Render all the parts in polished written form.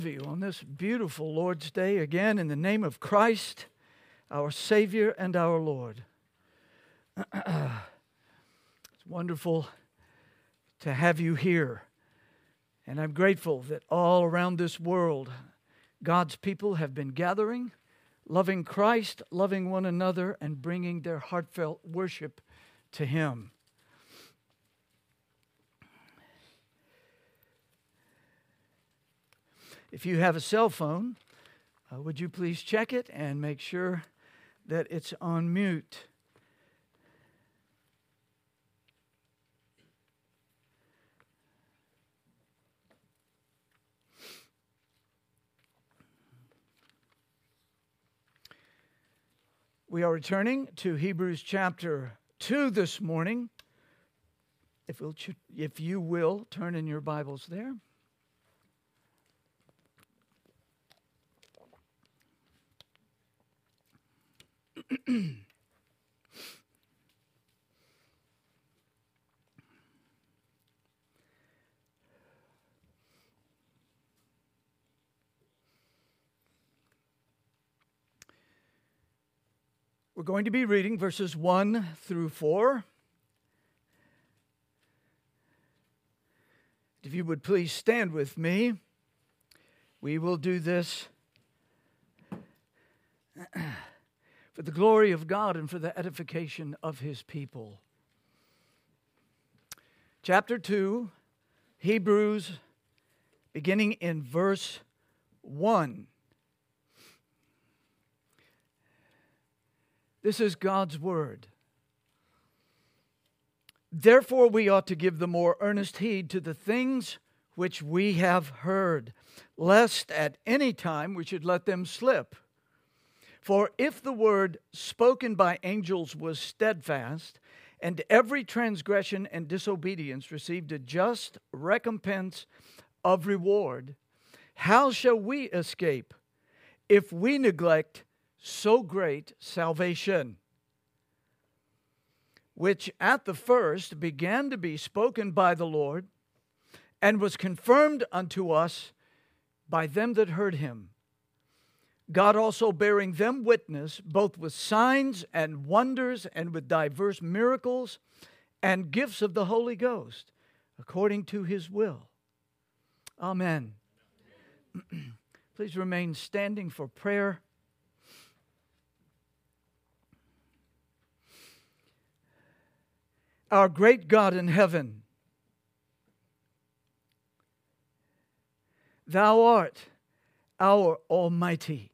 You on this beautiful Lord's Day again in the name of Christ, our Savior and our Lord. It's wonderful to have you here, and I'm grateful that all around this world God's people have been gathering, loving Christ, loving one another, and bringing their heartfelt worship to Him. If you have a cell phone, would you please check it and make sure that it's on mute? We are returning to Hebrews chapter 2 this morning. If you will, turn in your Bibles there. We're going to be reading verses 1 through 4. If you would please stand with me, we will do this for the glory of God and for the edification of His people. Chapter 2, Hebrews, beginning in verse 1. This is God's word. Therefore we ought to give the more earnest heed to the things which we have heard, lest at any time we should let them slip. For if the word spoken by angels was steadfast, and every transgression and disobedience received a just recompense of reward, how shall we escape if we neglect so great salvation, which at the first began to be spoken by the Lord, and was confirmed unto us by them that heard Him, God also bearing them witness, both with signs and wonders, and with diverse miracles and gifts of the Holy Ghost, according to His will. Amen. Please remain standing for prayer. Our great God in heaven, Thou art our Almighty.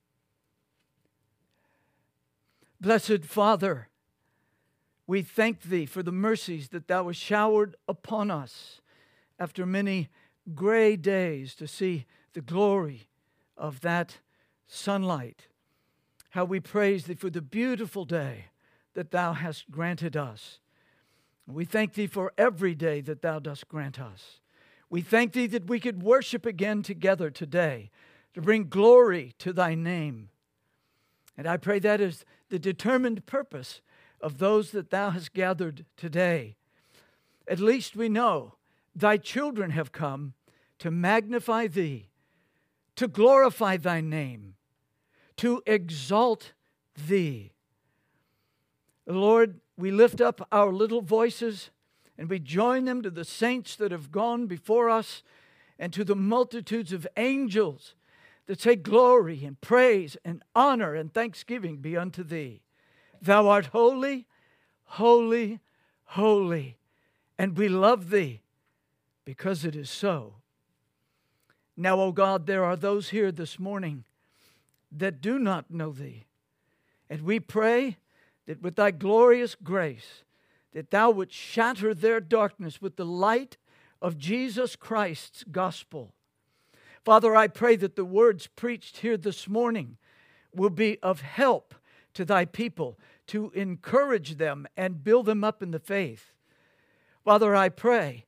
Blessed Father, we thank Thee for the mercies that Thou hast showered upon us after many gray days to see the glory of that sunlight. How we praise Thee for the beautiful day that Thou hast granted us. We thank Thee for every day that Thou dost grant us. We thank Thee that we could worship again together today to bring glory to Thy name. And I pray that is the determined purpose of those that Thou hast gathered today. At least we know Thy children have come to magnify Thee, to glorify Thy name, to exalt Thee. Lord, we lift up our little voices and we join them to the saints that have gone before us and to the multitudes of angels that say glory and praise and honor and thanksgiving be unto Thee. Thou art holy, holy, holy, and we love Thee because it is so. Now, O God, there are those here this morning that do not know Thee, and we pray that with Thy glorious grace, that Thou wouldst shatter their darkness with the light of Jesus Christ's gospel. Father, I pray that the words preached here this morning will be of help to Thy people, to encourage them and build them up in the faith. Father, I pray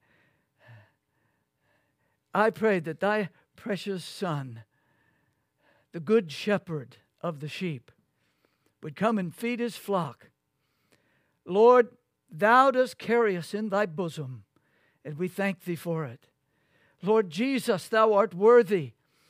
that Thy precious Son, the good shepherd of the sheep, would come and feed His flock. Lord, Thou dost carry us in Thy bosom, and we thank Thee for it. Lord Jesus, Thou art worthy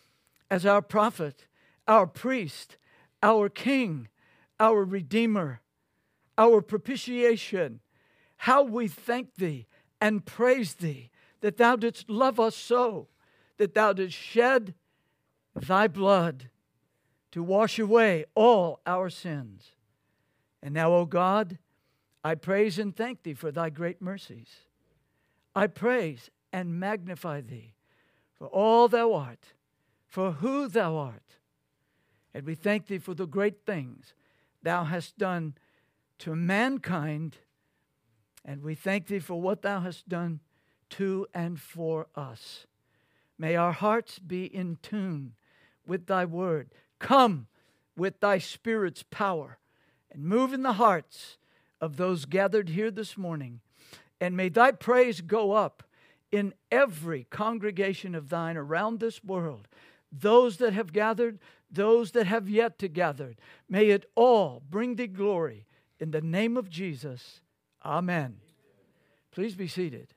as our prophet, our priest, our king, our redeemer, our propitiation. How we thank thee and praise thee that thou didst love us so, that thou didst shed thy blood to wash away all our sins. And now, O God, I praise and thank thee for thy great mercies. I praise and magnify thee for all thou art, for who thou art. And we thank thee for the great things thou hast done to mankind, and we thank thee for what thou hast done to and for us. May our hearts be in tune with thy word. Come with thy Spirit's power and move in the hearts of those gathered here this morning. And may thy praise go up in every congregation of thine around this world. Those that have gathered, those that have yet to gather. May it all bring thee glory. In the name of Jesus, amen. Please be seated.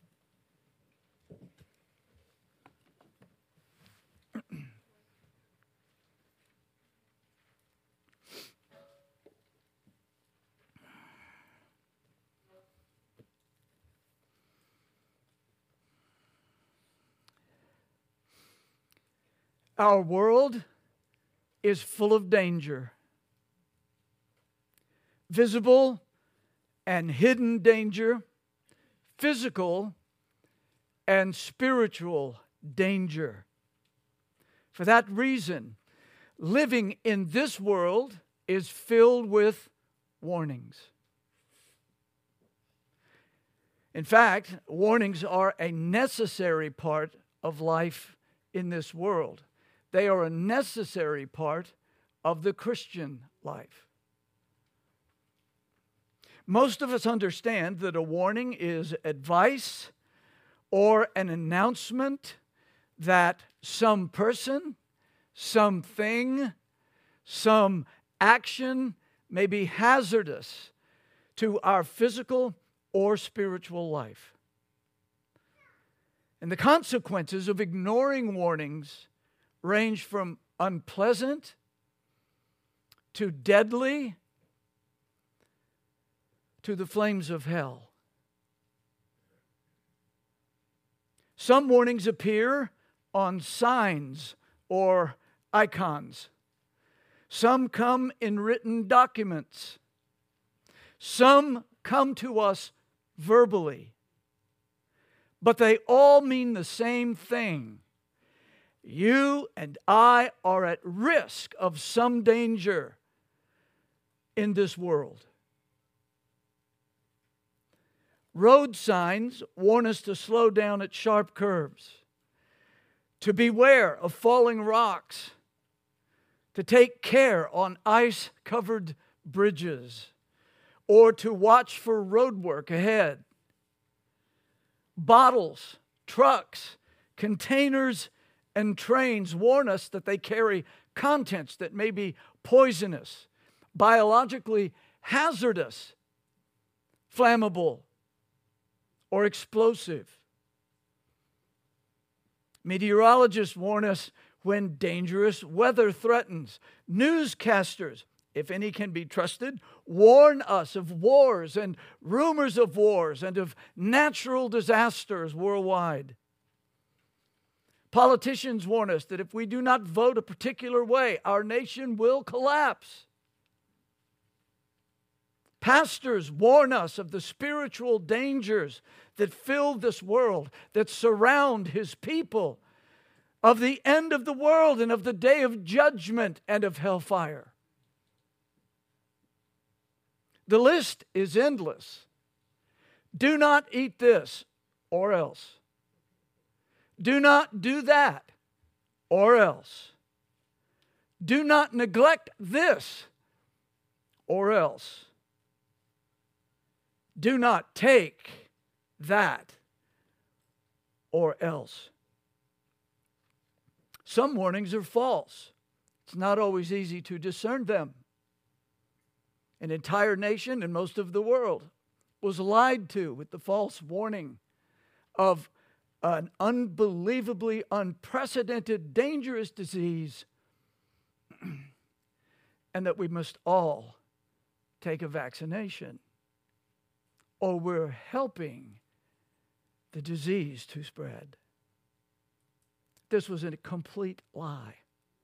Our world is full of danger. Visible and hidden danger, physical and spiritual danger. For that reason, living in this world is filled with warnings. In fact, warnings are a necessary part of life in this world. They are a necessary part of the Christian life. Most of us understand that a warning is advice or an announcement that some person, something, some action may be hazardous to our physical or spiritual life. And the consequences of ignoring warnings range from unpleasant to deadly to the flames of hell. Some warnings appear on signs or icons. Some come in written documents. Some come to us verbally. But they all mean the same thing. You and I are at risk of some danger in this world. Road signs warn us to slow down at sharp curves, to beware of falling rocks, to take care on ice-covered bridges, or to watch for roadwork ahead. Bottles, trucks, containers, and trains warn us that they carry contents that may be poisonous, biologically hazardous, flammable, or explosive. Meteorologists warn us when dangerous weather threatens. Newscasters, if any can be trusted, warn us of wars and rumors of wars and of natural disasters worldwide. Politicians warn us that if we do not vote a particular way, our nation will collapse. Pastors warn us of the spiritual dangers that fill this world, that surround His people, of the end of the world and of the day of judgment and of hellfire. The list is endless. Do not eat this, or else. Do not do that, or else. Do not neglect this, or else. Do not take that, or else. Some warnings are false. It's not always easy to discern them. An entire nation and most of the world was lied to with the false warning of an unbelievably unprecedented, dangerous disease, and that we must all take a vaccination, or we're helping the disease to spread. This was a complete lie.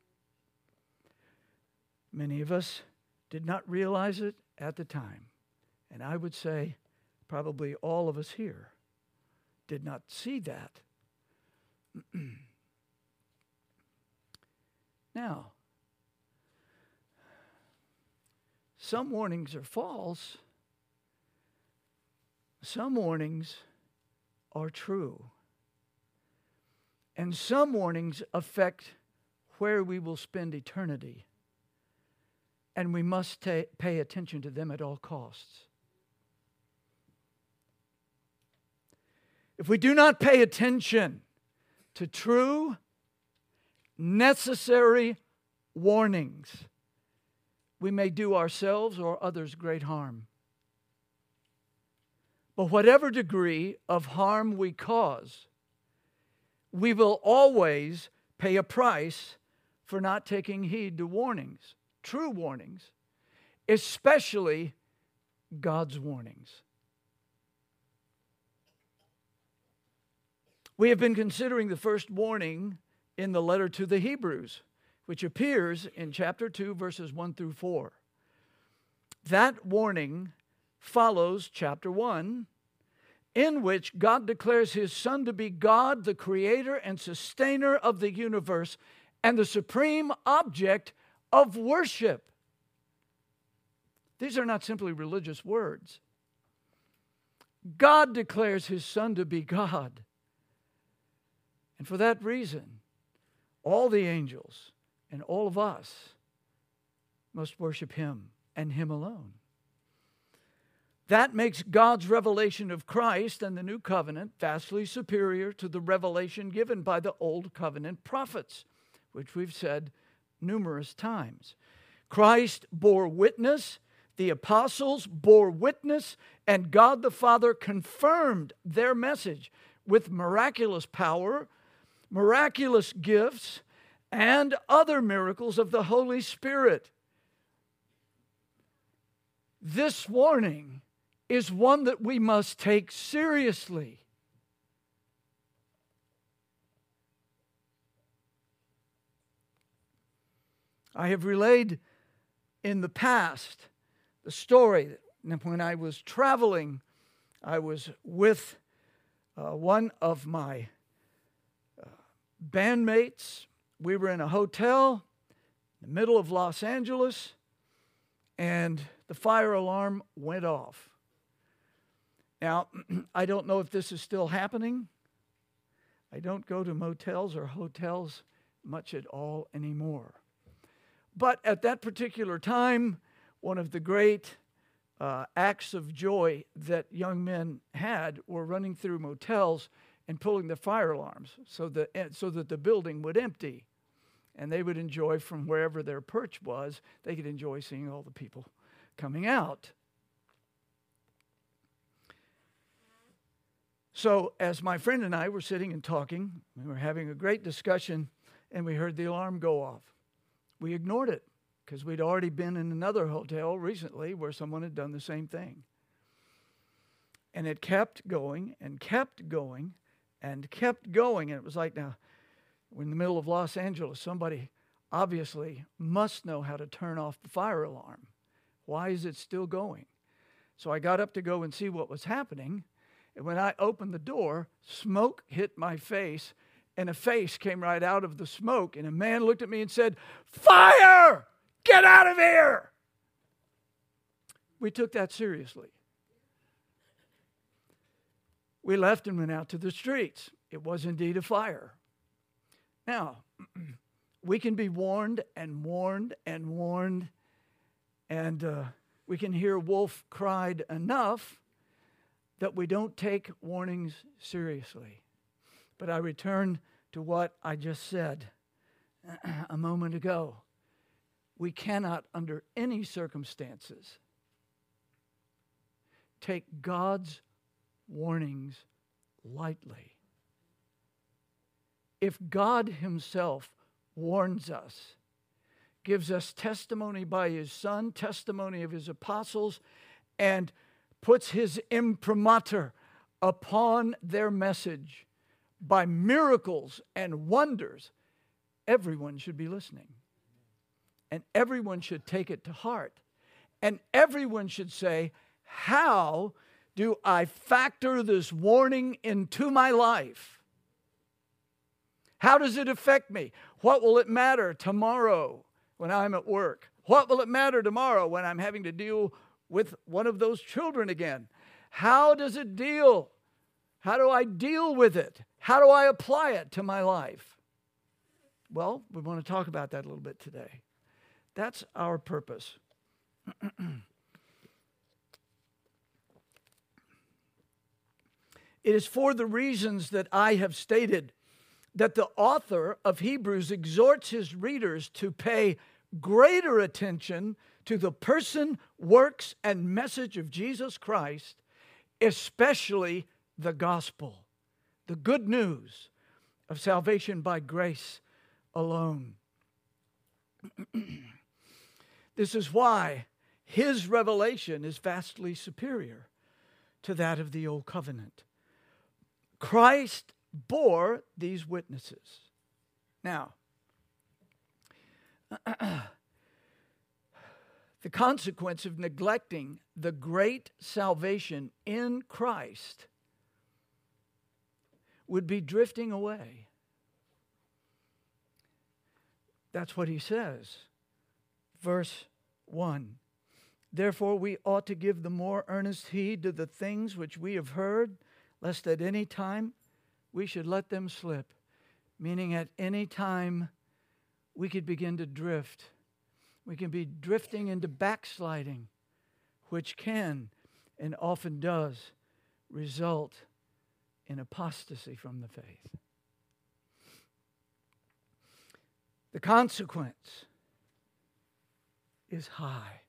Many of us did not realize it at the time. And I would say probably all of us here did not see that. Now, some warnings are false. Some warnings are true. And some warnings affect where we will spend eternity. And we must pay attention to them at all costs. If we do not pay attention to true, necessary warnings, we may do ourselves or others great harm. But whatever degree of harm we cause, we will always pay a price for not taking heed to warnings, true warnings, especially God's warnings. We have been considering the first warning in the letter to the Hebrews, which appears in chapter 2, verses 1 through 4. That warning follows chapter 1, in which God declares His Son to be God, the creator and sustainer of the universe, and the supreme object of worship. These are not simply religious words. God declares His Son to be God. And for that reason, all the angels and all of us must worship Him and Him alone. That makes God's revelation of Christ and the new covenant vastly superior to the revelation given by the old covenant prophets, which we've said numerous times. Christ bore witness, the apostles bore witness, and God the Father confirmed their message with miraculous power, miraculous gifts, and other miracles of the Holy Spirit. This warning is one that we must take seriously. I have relayed in the past the story that when I was traveling, I was with one of my bandmates. We were in a hotel in the middle of Los Angeles, and the fire alarm went off. Now, I don't know if this is still happening. I don't go to motels or hotels much at all anymore. But at that particular time, one of the great acts of joy that young men had were running through motels and pulling the fire alarms so that the building would empty. And they would enjoy, from wherever their perch was, they could enjoy seeing all the people coming out. So as my friend and I were sitting and talking, we were having a great discussion, and we heard the alarm go off. We ignored it because we'd already been in another hotel recently where someone had done the same thing. And it kept going and kept going and kept going. And it was like, now, we're in the middle of Los Angeles. Somebody obviously must know how to turn off the fire alarm. Why is it still going? So I got up to go and see what was happening. And when I opened the door, smoke hit my face, and a face came right out of the smoke. And a man looked at me and said, "Fire! Get out of here!" We took that seriously. We left and went out to the streets. It was indeed a fire. Now, we can be warned and warned and warned, and we can hear wolf cried enough that we don't take warnings seriously. But I return to what I just said a moment ago. We cannot, under any circumstances, take God's warnings lightly. if God himself warns us, gives us testimony by his Son, testimony of his apostles, and puts his imprimatur upon their message by miracles and wonders, everyone should be listening. And everyone should take it to heart. And everyone should say, how do I factor this warning into my life? How does it affect me? What will it matter tomorrow when I'm at work? What will it matter tomorrow when I'm having to deal with one of those children again? How does it deal? How do I deal with it? How do I apply it to my life? Well, we want to talk about that a little bit today. That's our purpose. It is for the reasons that I have stated that the author of Hebrews exhorts his readers to pay greater attention to the person, works, and message of Jesus Christ, especially the gospel, the good news of salvation by grace alone. This is why his revelation is vastly superior to that of the Old Covenant. Christ bore these witnesses. Now, the consequence of neglecting the great salvation in Christ would be drifting away. That's what he says. Verse 1. Therefore we ought to give the more earnest heed to the things which we have heard, lest at any time we should let them slip. Meaning at any time we could begin to drift. We can be drifting into backsliding, which can and often does result in apostasy from the faith. The consequence is high.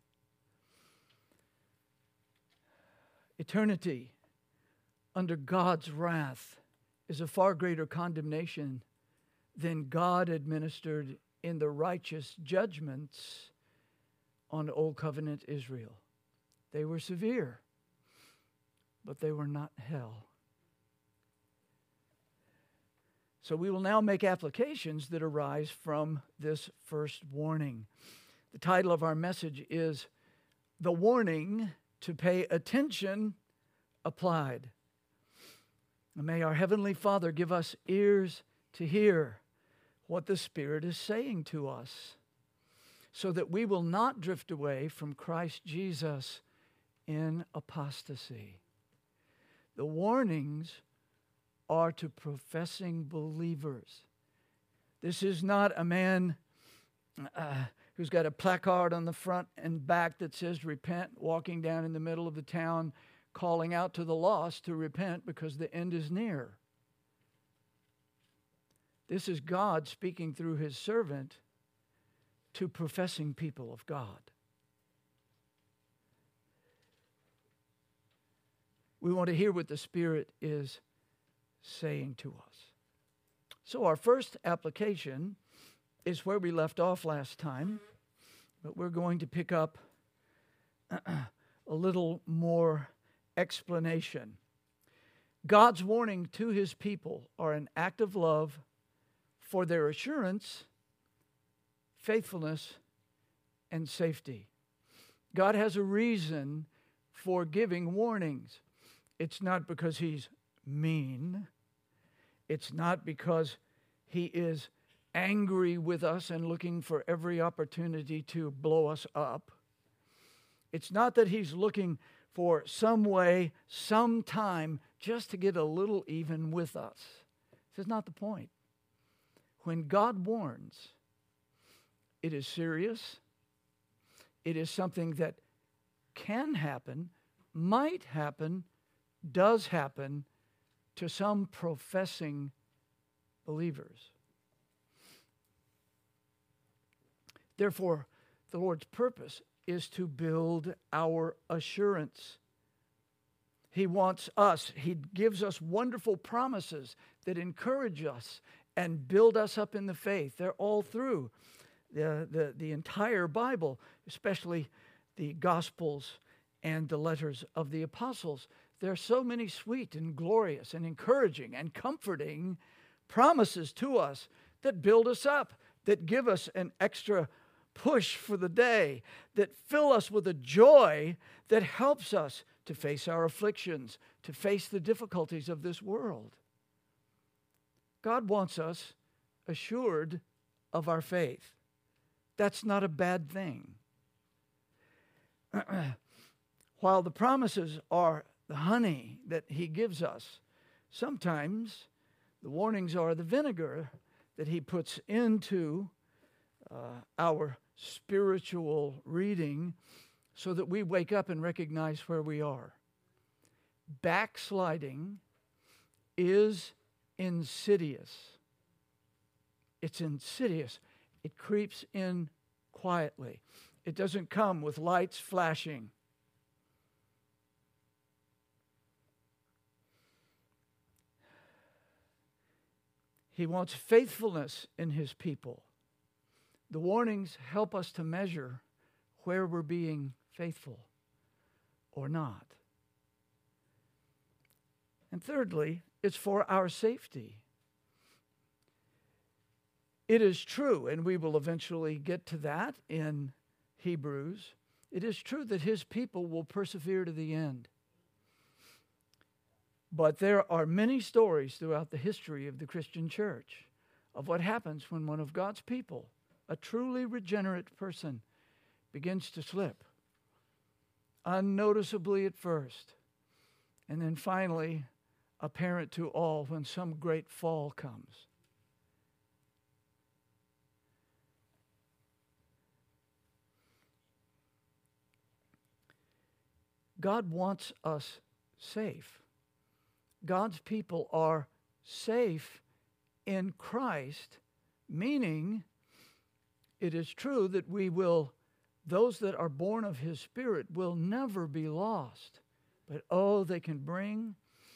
Eternity under God's wrath is a far greater condemnation than God administered in the righteous judgments on Old Covenant Israel. They were severe, but they were not hell. So we will now make applications that arise from this first warning. The title of our message is The Warning to Pay Attention Applied. And may our Heavenly Father give us ears to hear what the Spirit is saying to us, so that we will not drift away from Christ Jesus in apostasy. The warnings are to professing believers. This is not a man who's got a placard on the front and back that says repent, walking down in the middle of the town, calling out to the lost to repent because the end is near. This is God speaking through his servant to professing people of God. We want to hear what the Spirit is saying to us. So our first application is where we left off last time, but we're going to pick up a little more explanation. God's warning to his people are an act of love for their assurance, faithfulness, and safety. God has a reason for giving warnings. It's not because he's mean. It's not because he is angry with us and looking for every opportunity to blow us up. It's not that he's looking for some way, some time, just to get a little even with us. This is not the point. When God warns, it is serious. It is something that can happen, might happen, does happen to some professing believers. Therefore, the Lord's purpose is to build our assurance. He wants us, he gives us wonderful promises that encourage us and build us up in the faith. They're all through the entire Bible, especially the Gospels and the letters of the apostles. There are so many sweet and glorious and encouraging and comforting promises to us that build us up, that give us an extra push for the day, that fill us with a joy that helps us to face our afflictions, to face the difficulties of this world. God wants us assured of our faith. That's not a bad thing. While the promises are the honey that He gives us, sometimes the warnings are the vinegar that He puts into our spiritual reading so that we wake up and recognize where we are. Backsliding is insidious. It's insidious. It creeps in quietly. It doesn't come with lights flashing. He wants faithfulness in His people. The warnings help us to measure where we're being faithful or not. And thirdly, it's for our safety. It is true, and we will eventually get to that in Hebrews, it is true that His people will persevere to the end. But there are many stories throughout the history of the Christian church of what happens when one of God's people, a truly regenerate person, begins to slip, unnoticeably at first, and then finally apparent to all when some great fall comes. God wants us safe. God's people are safe in Christ, meaning it is true that those that are born of His Spirit will never be lost. But they can bring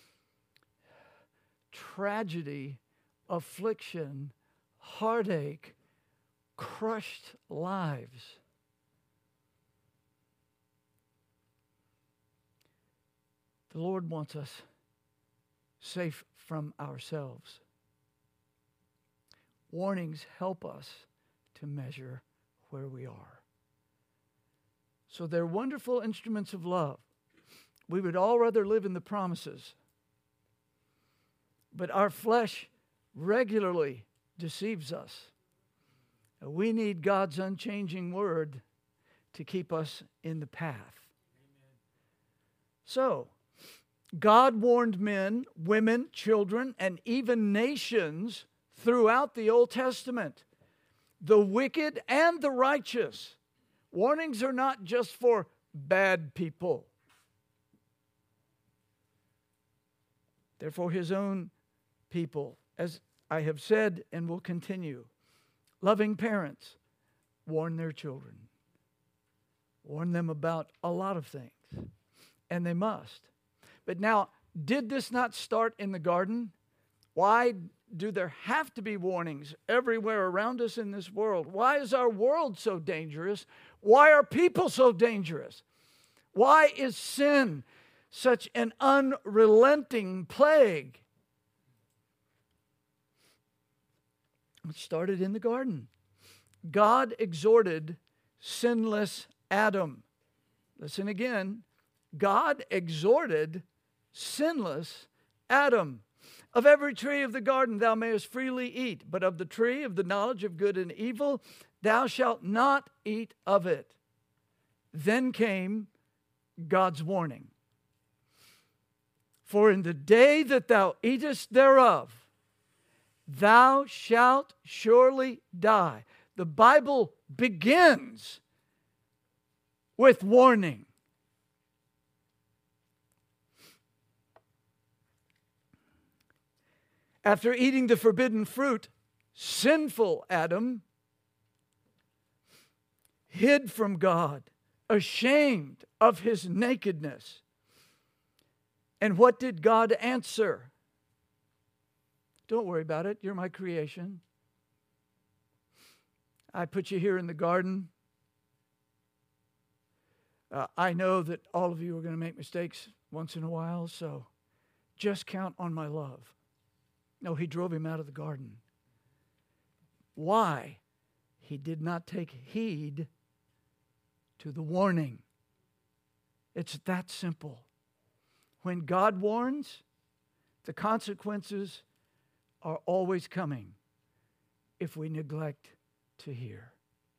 tragedy, affliction, heartache, crushed lives. The Lord wants us safe from ourselves. Warnings help us to measure where we are. So they're wonderful instruments of love. We would all rather live in the promises. But our flesh regularly deceives us. We need God's unchanging word to keep us in the path. Amen. So, God warned men, women, children, and even nations throughout the Old Testament, the wicked and the righteous. Warnings are not just for bad people. They're for His own people. As I have said and will continue, loving parents warn their children. Warn them about a lot of things. And they must. But now, did this not start in the garden? Why do there have to be warnings everywhere around us in this world? Why is our world so dangerous? Why are people so dangerous? Why is sin such an unrelenting plague? It started in the garden. God exhorted sinless Adam. Listen again. God exhorted sinless Adam. Of every tree of the garden thou mayest freely eat, but of the tree of the knowledge of good and evil thou shalt not eat of it. Then came God's warning. For in the day that thou eatest thereof, thou shalt surely die. The Bible begins with warning. After eating the forbidden fruit, sinful Adam hid from God, ashamed of his nakedness. And what did God answer? Don't worry about it. You're my creation. I put you here in the garden. I know that all of you are going to make mistakes once in a while, so just count on my love. No, he drove him out of the garden. Why? He did not take heed to the warning. It's that simple. When God warns, the consequences are always coming if we neglect to hear.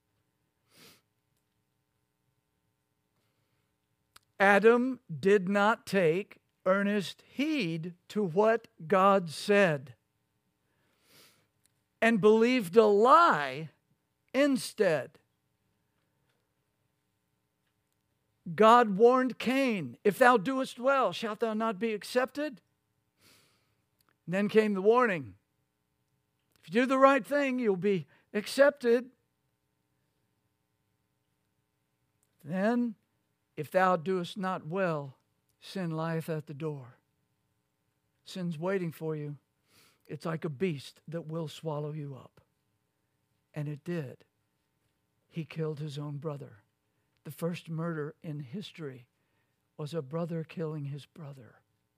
Adam did not take earnest heed to what God said and believed a lie instead. God warned Cain, if thou doest well, shalt thou not be accepted? And then came the warning. If you do the right thing, you'll be accepted. Then, if thou doest not well, sin lieth at the door. Sin's waiting for you. It's like a beast that will swallow you up. And it did. He killed his own brother. The first murder in history was a brother killing his brother.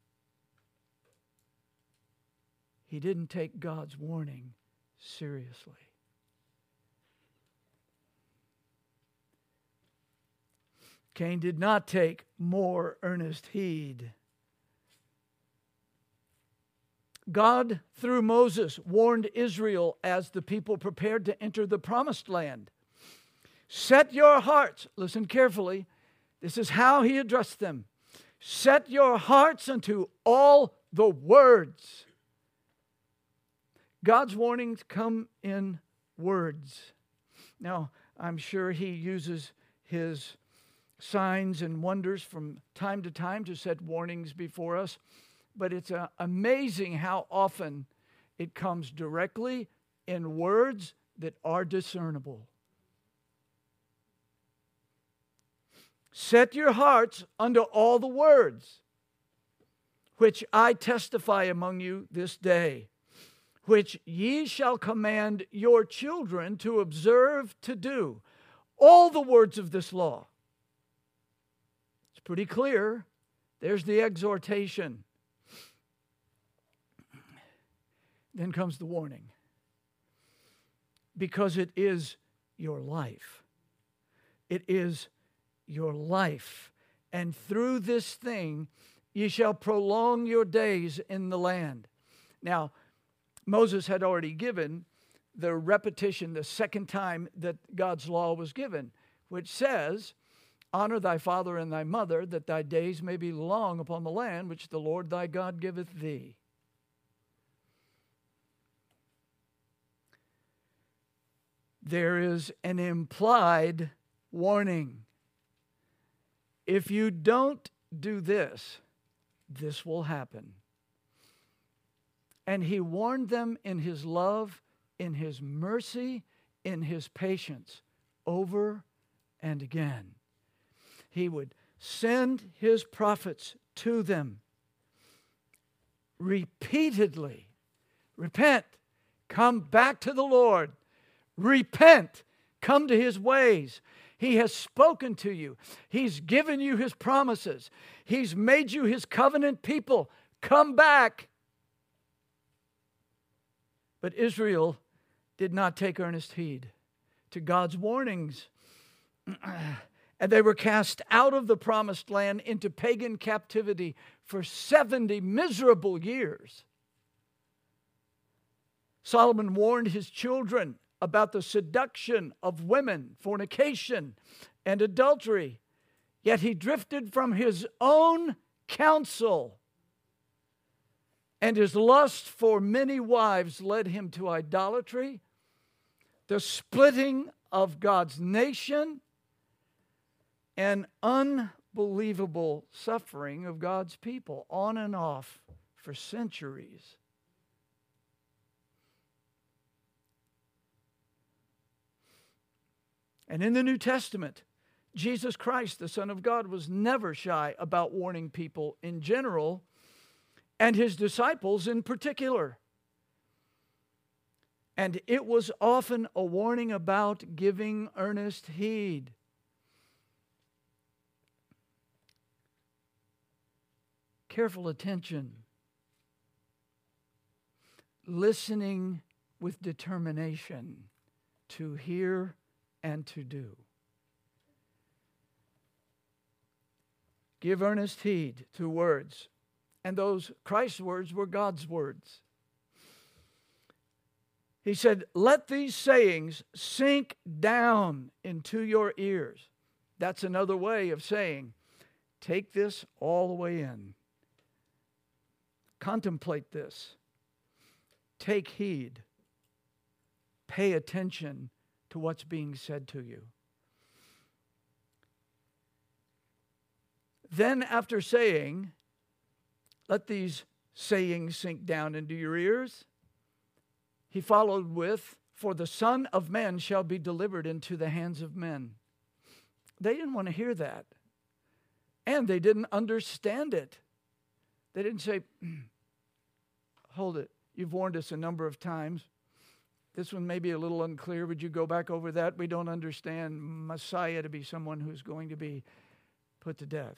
He didn't take God's warning seriously. Cain did not take more earnest heed. God, through Moses, warned Israel as the people prepared to enter the promised land. Set your hearts, listen carefully, this is how he addressed them. Set your hearts unto all the words. God's warnings come in words. Now, I'm sure he uses his signs and wonders from time to time to set warnings before us, but it's amazing how often it comes directly in words that are discernible. Set your hearts unto all the words which I testify among you this day, which ye shall command your children to observe to do. All the words of this law. It's pretty clear. There's the exhortation. Then comes the warning. Because it is your life. It is your life. And through this thing ye shall prolong your days in the land. Now, Moses had already given the repetition the second time that God's law was given, which says, honor thy father and thy mother, that thy days may be long upon the land which the Lord thy God giveth thee. There is an implied warning. If you don't do this, this will happen. And he warned them in his love, in his mercy, in his patience, over and again. He would send his prophets to them repeatedly. Repent, come back to the Lord. Repent, come to his ways. He has spoken to you. He's given you his promises. He's made you his covenant people. Come back. But Israel did not take earnest heed to God's warnings. And they were cast out of the promised land into pagan captivity for 70 miserable years. Solomon warned his children about the seduction of women, fornication, and adultery. Yet he drifted from his own counsel. And his lust for many wives led him to idolatry, the splitting of God's nation, and unbelievable suffering of God's people, on and off for centuries. And in the New Testament, Jesus Christ, the Son of God, was never shy about warning people in general, and his disciples in particular. And it was often a warning about giving earnest heed. Careful attention. Listening with determination to hear and to do. Give earnest heed to words. And those Christ's words were God's words. He said, let these sayings sink down into your ears. That's another way of saying, take this all the way in. Contemplate this. Take heed. Pay attention to what's being said to you. Then after saying, let these sayings sink down into your ears, he followed with, for the Son of Man shall be delivered into the hands of men. They didn't want to hear that. And they didn't understand it. They didn't say, hold it, you've warned us a number of times. This one may be a little unclear. Would you go back over that? We don't understand Messiah to be someone who's going to be put to death.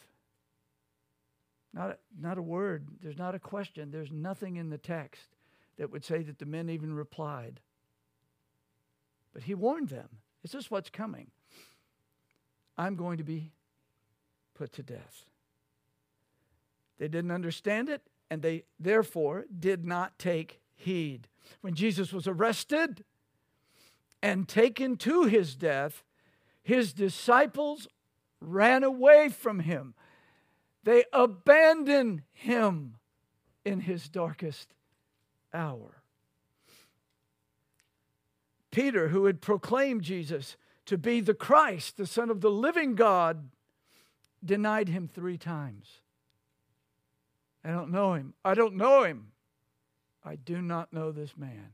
Not a word. There's not a question. There's nothing in the text that would say that the men even replied. But he warned them. This is what's coming. I'm going to be put to death. They didn't understand it, and they therefore did not take heed. When Jesus was arrested and taken to his death, his disciples ran away from him. They abandoned him in his darkest hour. Peter, who had proclaimed Jesus to be the Christ, the Son of the living God, denied him 3 times. I don't know him. I don't know him. I do not know this man.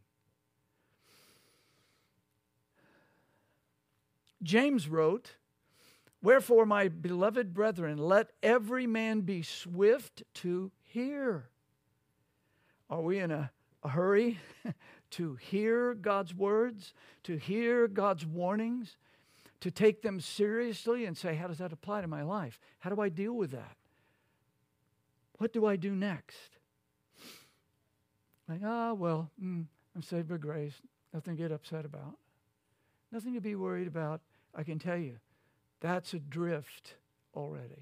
James wrote, wherefore, my beloved brethren, let every man be swift to hear. Are we in a hurry to hear God's words, to hear God's warnings, to take them seriously and say, how does that apply to my life? How do I deal with that? What do I do next? Like, I'm saved by grace. Nothing to get upset about. Nothing to be worried about. I can tell you, that's adrift already.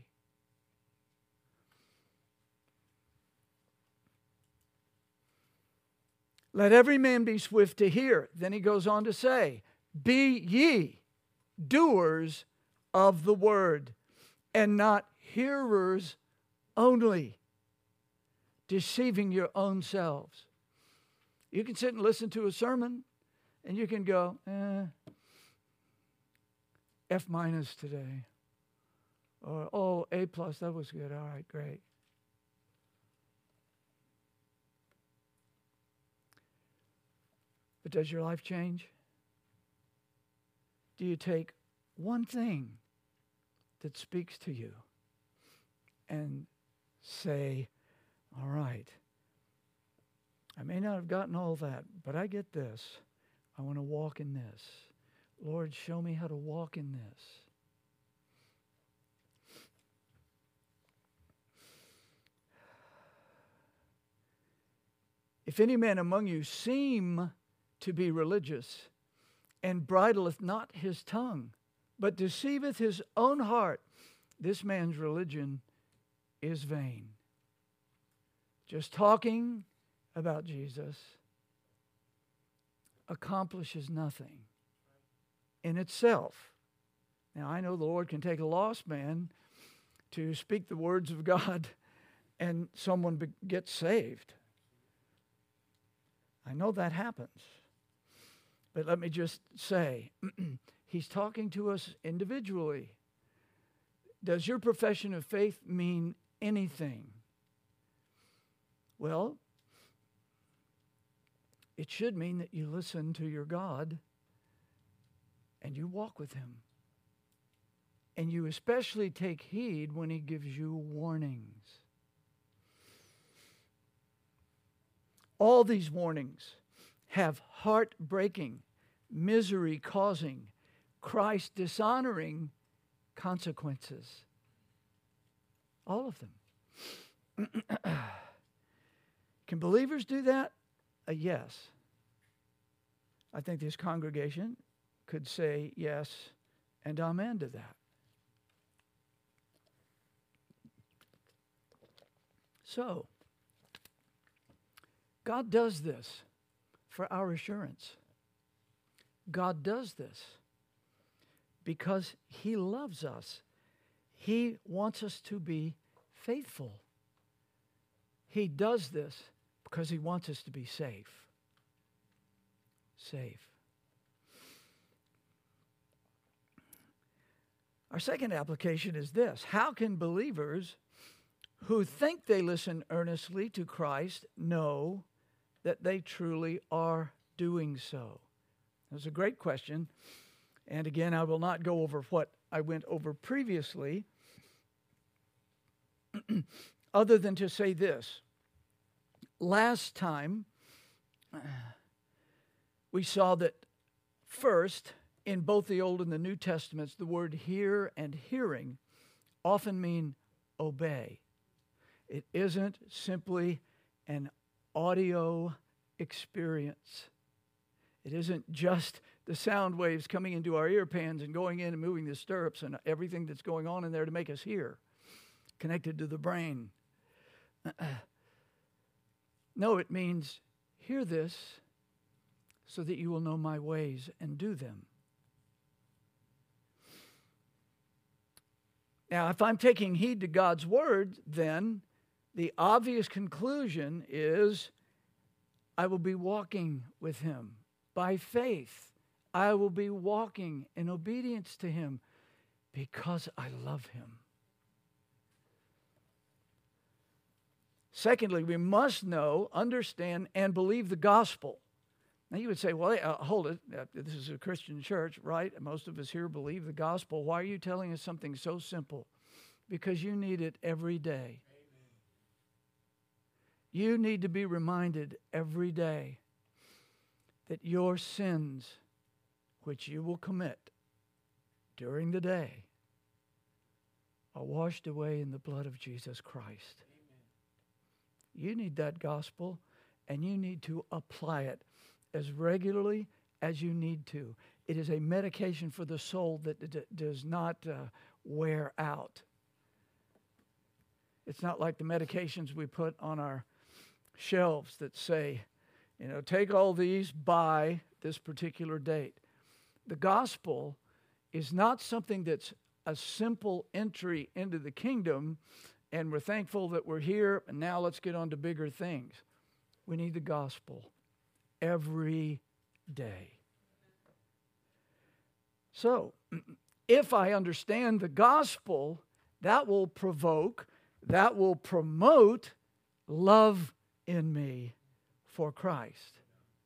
Let every man be swift to hear. Then he goes on to say, be ye doers of the word, and not hearers only, deceiving your own selves. You can sit and listen to a sermon, and you can go, F- today. Or, A+, that was good. All right, great. But does your life change? Do you take one thing that speaks to you and say, all right, I may not have gotten all that, but I get this. I want to walk in this. Lord, show me how to walk in this. If any man among you seem to be religious, and bridleth not his tongue, but deceiveth his own heart, this man's religion is vain. Just talking about Jesus accomplishes nothing in itself. Now, I know the Lord can take a lost man to speak the words of God and someone gets saved. I know that happens. But let me just say, he's talking to us individually. Does your profession of faith mean anything? Well, it should mean that you listen to your God and you walk with him. And you especially take heed when he gives you warnings. All these warnings have heartbreaking, misery-causing, Christ-dishonoring consequences. All of them. Can believers do that? Yes. I think this congregation could say yes and amen to that. So, God does this for our assurance. God does this because He loves us. He wants us to be faithful. He does this because He wants us to be safe. Safe. Our second application is this: how can believers who think they listen earnestly to Christ know that they truly are doing so? That's a great question. And again, I will not go over what I went over previously, other than to say this. Last time, we saw that first, in both the Old and the New Testaments, the word hear and hearing often mean obey. It isn't simply an audio experience. It isn't just the sound waves coming into our ear pans and going in and moving the stirrups and everything that's going on in there to make us hear, connected to the brain. No, it means hear this so that you will know my ways and do them. Now, if I'm taking heed to God's word, then the obvious conclusion is I will be walking with Him by faith. I will be walking in obedience to Him because I love Him. Secondly, we must know, understand, and believe the gospel. Now you would say, well, hold it. This is a Christian church, right? Most of us here believe the gospel. Why are you telling us something so simple? Because you need it every day. Amen. You need to be reminded every day that your sins, which you will commit during the day, are washed away in the blood of Jesus Christ. Amen. You need that gospel, and you need to apply it as regularly as you need to. It is a medication for the soul that does not wear out. It's not like the medications we put on our shelves that say, take all these by this particular date. The gospel is not something that's a simple entry into the kingdom, and we're thankful that we're here, and now let's get on to bigger things. We need the gospel every day. So, if I understand the gospel, that will provoke, that will promote love in me for Christ.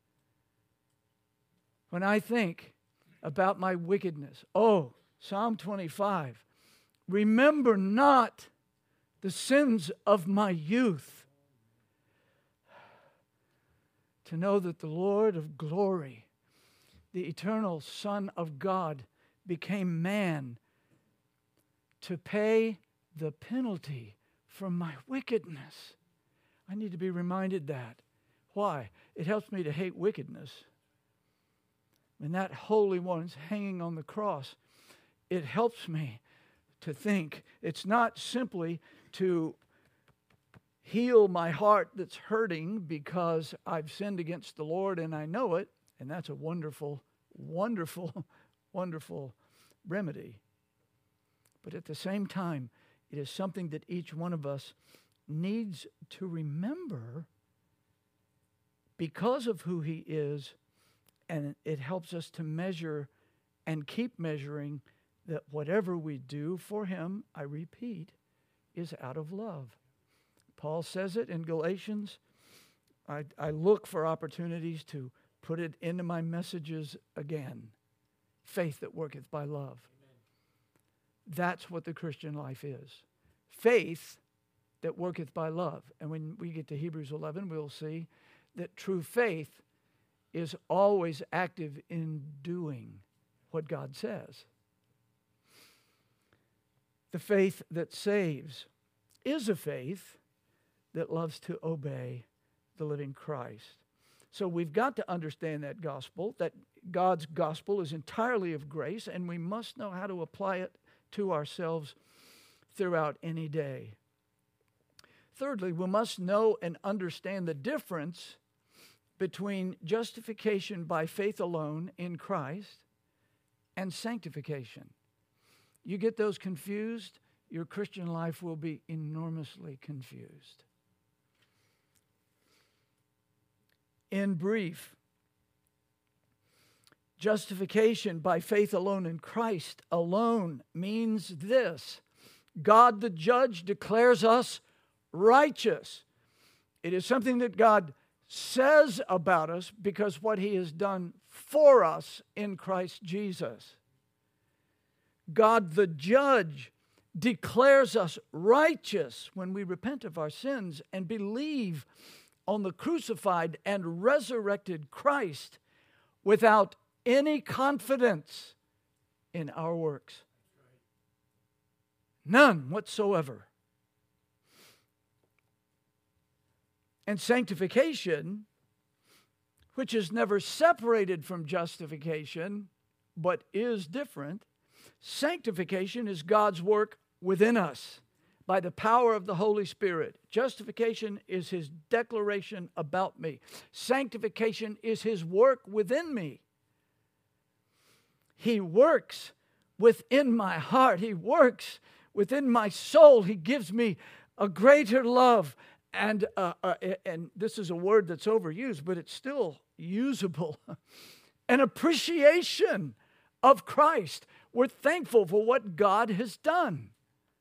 When I think about my wickedness, Psalm 25, remember not the sins of my youth. To know that the Lord of glory, the eternal Son of God, became man to pay the penalty for my wickedness. I need to be reminded that. Why? It helps me to hate wickedness. When that Holy One's hanging on the cross, it helps me to think. It's not simply to heal my heart that's hurting because I've sinned against the Lord and I know it, and that's a wonderful, wonderful, wonderful remedy. But at the same time, it is something that each one of us needs to remember because of who He is, and it helps us to measure and keep measuring that whatever we do for Him, I repeat, is out of love. Paul says it in Galatians. I look for opportunities to put it into my messages again. Faith that worketh by love. Amen. That's what the Christian life is. Faith that worketh by love. And when we get to Hebrews 11, we'll see that true faith is always active in doing what God says. The faith that saves is a faith that loves to obey the living Christ. So we've got to understand that gospel, that God's gospel is entirely of grace, and we must know how to apply it to ourselves throughout any day. Thirdly, we must know and understand the difference between justification by faith alone in Christ and sanctification. You get those confused, your Christian life will be enormously confused. In brief, justification by faith alone in Christ alone means this: God the judge declares us righteous. It is something that God says about us because what He has done for us in Christ Jesus. God the judge declares us righteous when we repent of our sins and believe on the crucified and resurrected Christ without any confidence in our works. None whatsoever. And sanctification, which is never separated from justification, but is different, sanctification is God's work within us by the power of the Holy Spirit. Justification is His declaration about me. Sanctification is His work within me. He works within my heart. He works within my soul. He gives me a greater love. And this is a word that's overused, but it's still usable. An appreciation of Christ. We're thankful for what God has done.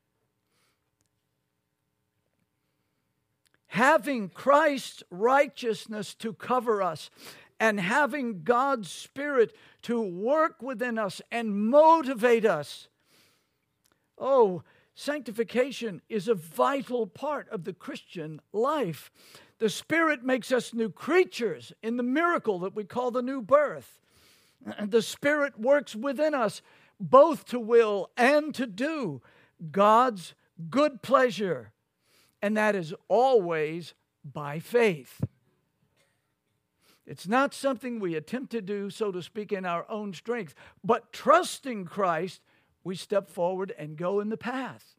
Having Christ's righteousness to cover us and having God's Spirit to work within us and motivate us. Oh, sanctification is a vital part of the Christian life. The Spirit makes us new creatures in the miracle that we call the new birth. The Spirit works within us both to will and to do God's good pleasure. And that is always by faith. It's not something we attempt to do, so to speak, in our own strength. But trusting Christ, we step forward and go in the path.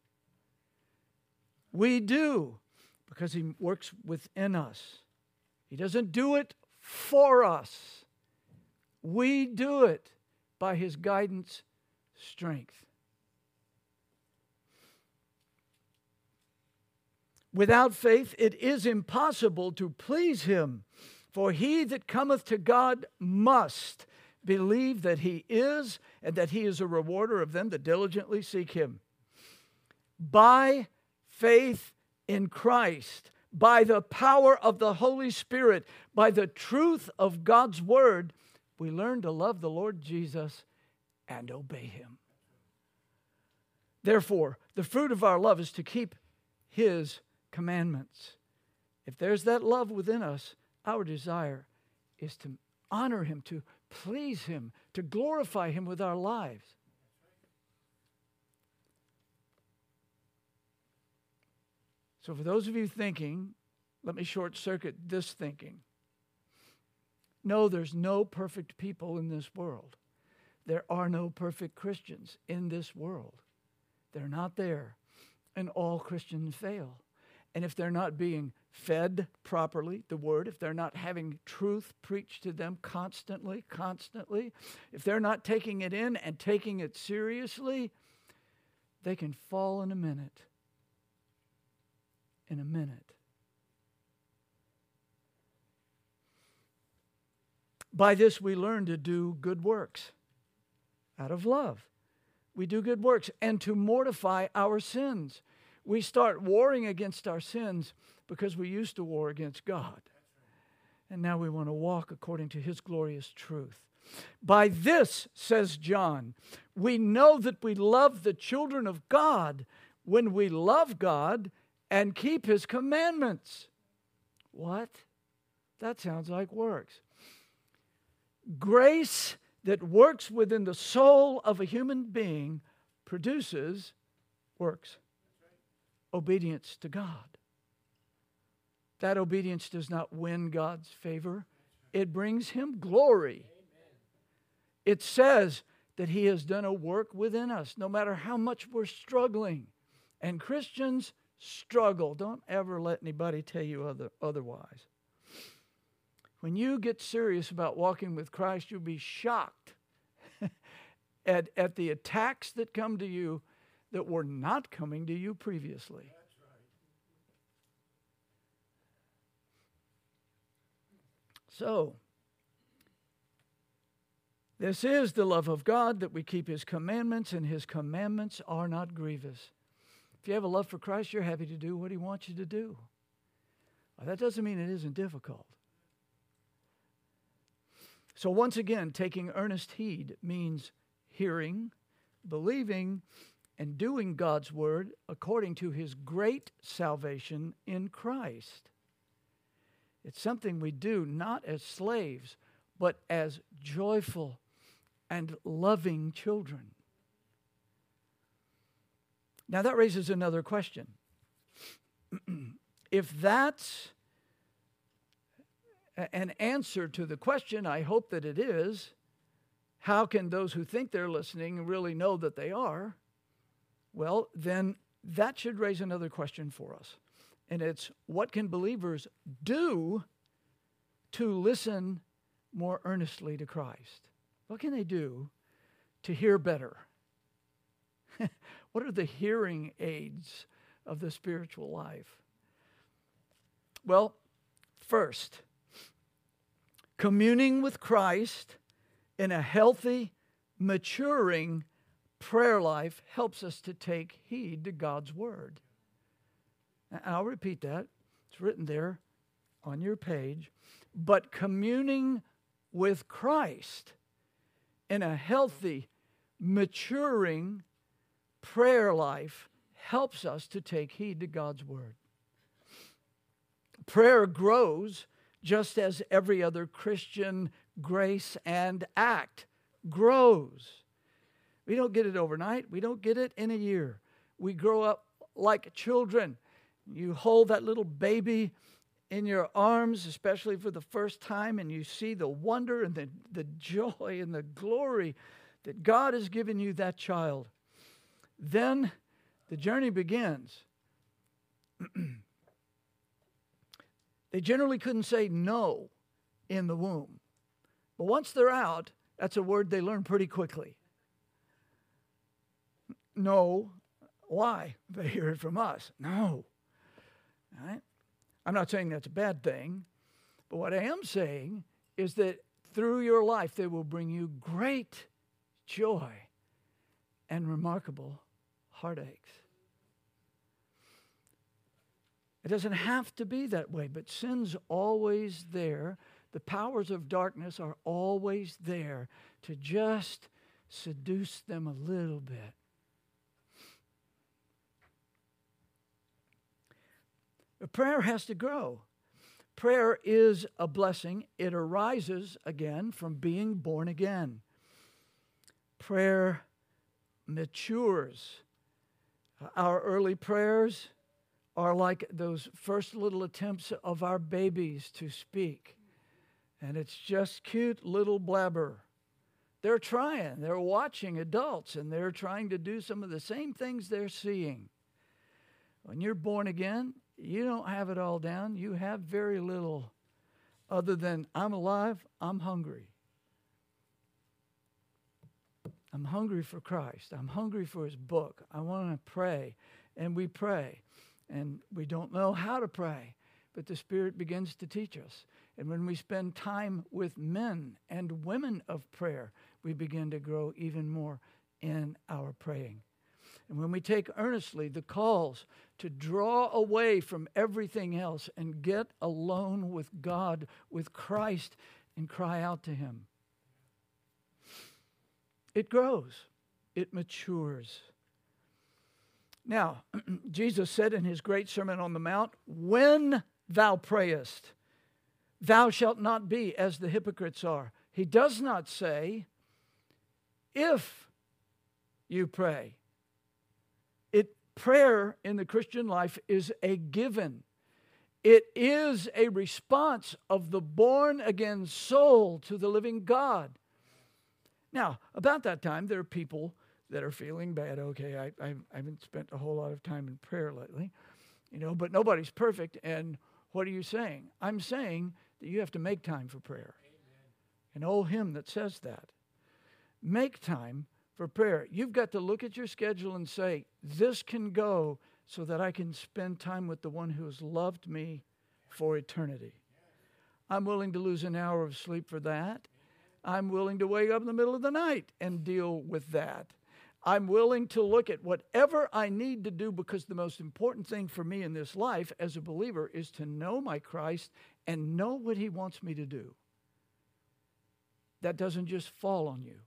We do because He works within us. He doesn't do it for us. We do it by His guidance, strength. Without faith, it is impossible to please Him. For he that cometh to God must believe that He is, and that He is a rewarder of them that diligently seek Him. By faith in Christ, by the power of the Holy Spirit, by the truth of God's Word, we learn to love the Lord Jesus and obey Him. Therefore, the fruit of our love is to keep His commandments. If there's that love within us, our desire is to honor Him, to please Him, to glorify Him with our lives. So for those of you thinking, let me short circuit this thinking. No, there's no perfect people in this world. There are no perfect Christians in this world. They're not there. And all Christians fail. And if they're not being fed properly, the Word, if they're not having truth preached to them constantly, if they're not taking it in and taking it seriously, they can fall in a minute. In a minute. By this we learn to do good works out of love. We do good works and to mortify our sins. We start warring against our sins because we used to war against God. And now we want to walk according to His glorious truth. By this, says John, we know that we love the children of God when we love God and keep His commandments. What? That sounds like works. Grace that works within the soul of a human being produces works. Obedience to God. That obedience does not win God's favor. It brings Him glory. It says that He has done a work within us, no matter how much we're struggling. And Christians struggle. Don't ever let anybody tell you otherwise. When you get serious about walking with Christ, you'll be shocked at the attacks that come to you that were not coming to you previously. That's right. So, this is the love of God, that we keep His commandments, and His commandments are not grievous. If you have a love for Christ, you're happy to do what He wants you to do. Well, that doesn't mean it isn't difficult. So once again, taking earnest heed means hearing, believing, and doing God's word according to His great salvation in Christ. It's something we do not as slaves, but as joyful and loving children. Now that raises another question. If that's an answer to the question, I hope that it is, how can those who think they're listening really know that they are? Well, then that should raise another question for us. And it's, what can believers do to listen more earnestly to Christ? What can they do to hear better? What are the hearing aids of the spiritual life? Well, first, communing with Christ in a healthy, maturing prayer life helps us to take heed to God's word. And I'll repeat that. It's written there on your page. But communing with Christ in a healthy, maturing prayer life helps us to take heed to God's word. Prayer grows just as every other Christian grace and act grows. We don't get it overnight. We don't get it in a year. We grow up like children. You hold that little baby in your arms, especially for the first time, and you see the wonder and the joy and the glory that God has given you that child. Then the journey begins. They generally couldn't say no in the womb. But once they're out, that's a word they learn pretty quickly. No. Why? They hear it from us. No. All right? I'm not saying that's a bad thing, but what I am saying is that through your life, they will bring you great joy and remarkable heartaches. It doesn't have to be that way, but sin's always there. The powers of darkness are always there to just seduce them a little bit. But prayer has to grow. Prayer is a blessing. It arises, again, from being born again. Prayer matures. Our early prayers are like those first little attempts of our babies to speak. And it's just cute little blabber. They're trying. They're watching adults, and they're trying to do some of the same things they're seeing. When you're born again, you don't have it all down. You have very little other than, I'm alive, I'm hungry. I'm hungry for Christ. I'm hungry for His book. I want to pray. And we pray. And we don't know how to pray, but the Spirit begins to teach us. And when we spend time with men and women of prayer, we begin to grow even more in our praying. And when we take earnestly the calls to draw away from everything else and get alone with God, with Christ, and cry out to Him, it grows. It matures. Now, Jesus said in His great Sermon on the Mount, when thou prayest, thou shalt not be as the hypocrites are. He does not say, if you pray. Prayer in the Christian life is a given. It is a response of the born-again soul to the living God. Now, about that time, there are people that are feeling bad. Okay, I haven't spent a whole lot of time in prayer lately, but nobody's perfect. And what are you saying? I'm saying that you have to make time for prayer. Amen. An old hymn that says that. Make time for prayer. You've got to look at your schedule and say, this can go so that I can spend time with the one who has loved me for eternity. I'm willing to lose an hour of sleep for that. I'm willing to wake up in the middle of the night and deal with that. I'm willing to look at whatever I need to do, because the most important thing for me in this life as a believer is to know my Christ and know what He wants me to do. That doesn't just fall on you.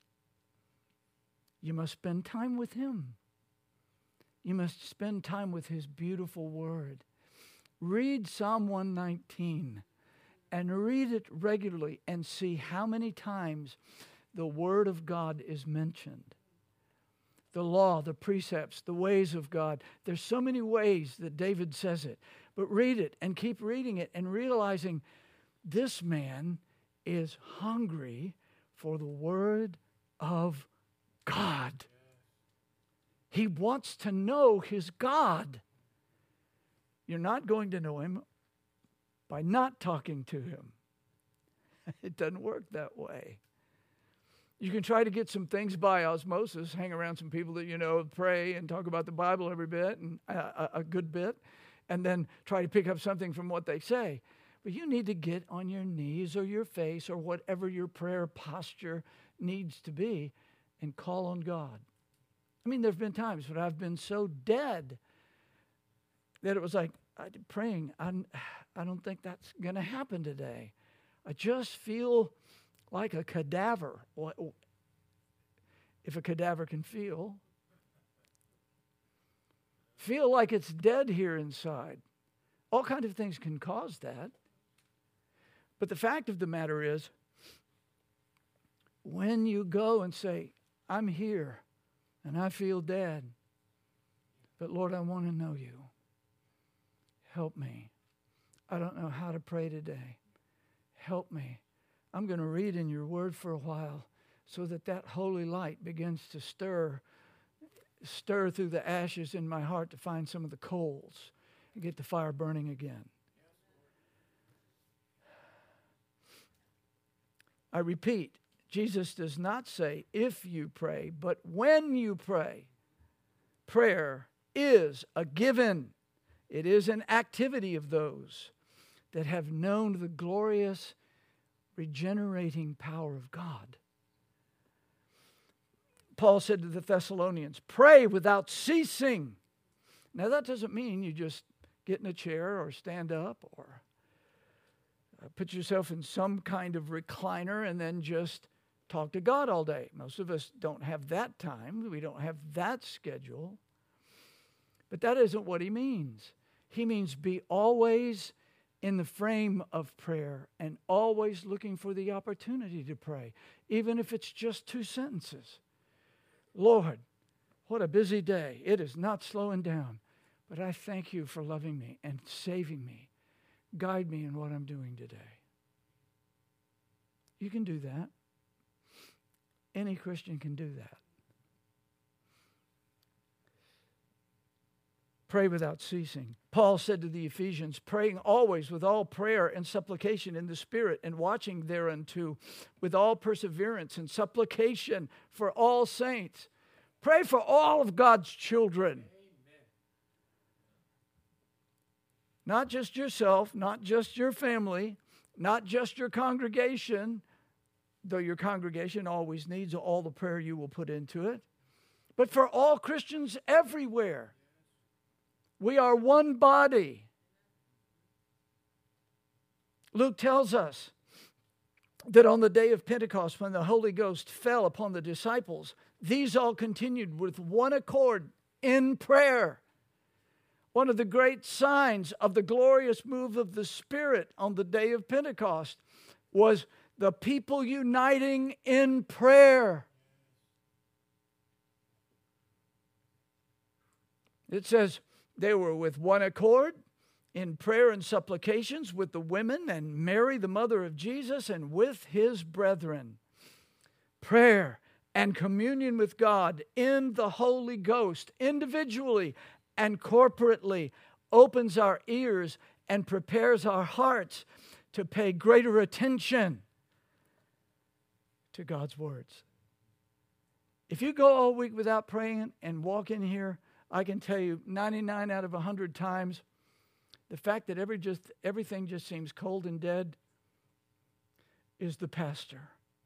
You must spend time with Him. You must spend time with His beautiful Word. Read Psalm 119 and read it regularly and see how many times the Word of God is mentioned. The law, the precepts, the ways of God. There's so many ways that David says it. But read it and keep reading it and realizing this man is hungry for the Word of God. He wants to know his God. You're not going to know Him by not talking to Him. It doesn't work that way. You can try to get some things by osmosis, hang around some people that pray and talk about the Bible every bit, and a good bit, and then try to pick up something from what they say. But you need to get on your knees or your face or whatever your prayer posture needs to be and call on God. I mean, there have been times when I've been so dead that it was like, praying, I don't think that's going to happen today. I just feel like a cadaver. If a cadaver can feel like it's dead here inside. All kinds of things can cause that. But the fact of the matter is, when you go and say, I'm here and I feel dead, but Lord, I want to know you. Help me. I don't know how to pray today. Help me. I'm going to read in your word for a while so that holy light begins to stir through the ashes in my heart to find some of the coals and get the fire burning again. I repeat, Jesus does not say if you pray, but when you pray. Prayer is a given. It is an activity of those that have known the glorious regenerating power of God. Paul said to the Thessalonians, pray without ceasing. Now that doesn't mean you just get in a chair or stand up or put yourself in some kind of recliner and then just talk to God all day. Most of us don't have that time. We don't have that schedule. But that isn't what he means. He means be always in the frame of prayer and always looking for the opportunity to pray, even if it's just 2 sentences. Lord, what a busy day. It is not slowing down, but I thank you for loving me and saving me. Guide me in what I'm doing today. You can do that. Any Christian can do that. Pray without ceasing. Paul said to the Ephesians, praying always with all prayer and supplication in the Spirit, and watching thereunto with all perseverance and supplication for all saints. Pray for all of God's children. Amen. Not just yourself, not just your family, not just your congregation, though your congregation always needs all the prayer you will put into it, but for all Christians everywhere. We are one body. Luke tells us that on the day of Pentecost, when the Holy Ghost fell upon the disciples, these all continued with one accord in prayer. One of the great signs of the glorious move of the Spirit on the day of Pentecost was The people uniting in prayer. It says they were with one accord in prayer and supplications with the women and Mary, the mother of Jesus, and with his brethren. Prayer and communion with God in the Holy Ghost, individually and corporately, opens our ears and prepares our hearts to pay greater attention to God's words. If you go all week without praying and walk in here, I can tell you 99 out of 100 times, the fact that everything just seems cold and dead is the pastor.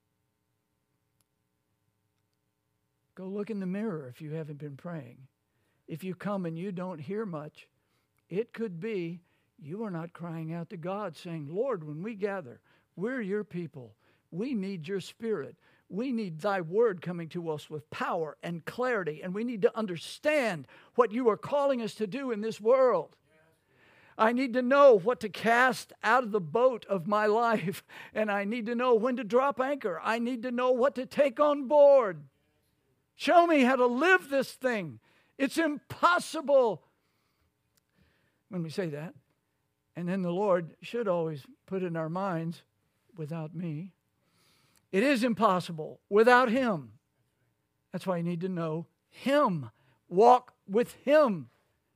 Go look in the mirror if you haven't been praying. If you come and you don't hear much, it could be you are not crying out to God saying, Lord, when we gather, we're your people. We need your Spirit. We need thy word coming to us with power and clarity, and we need to understand what you are calling us to do in this world. I need to know what to cast out of the boat of my life, and I need to know when to drop anchor. I need to know what to take on board. Show me how to live this thing. It's impossible. When we say that, and then the Lord should always put in our minds, without me. It is impossible without him. That's why you need to know him. Walk with him.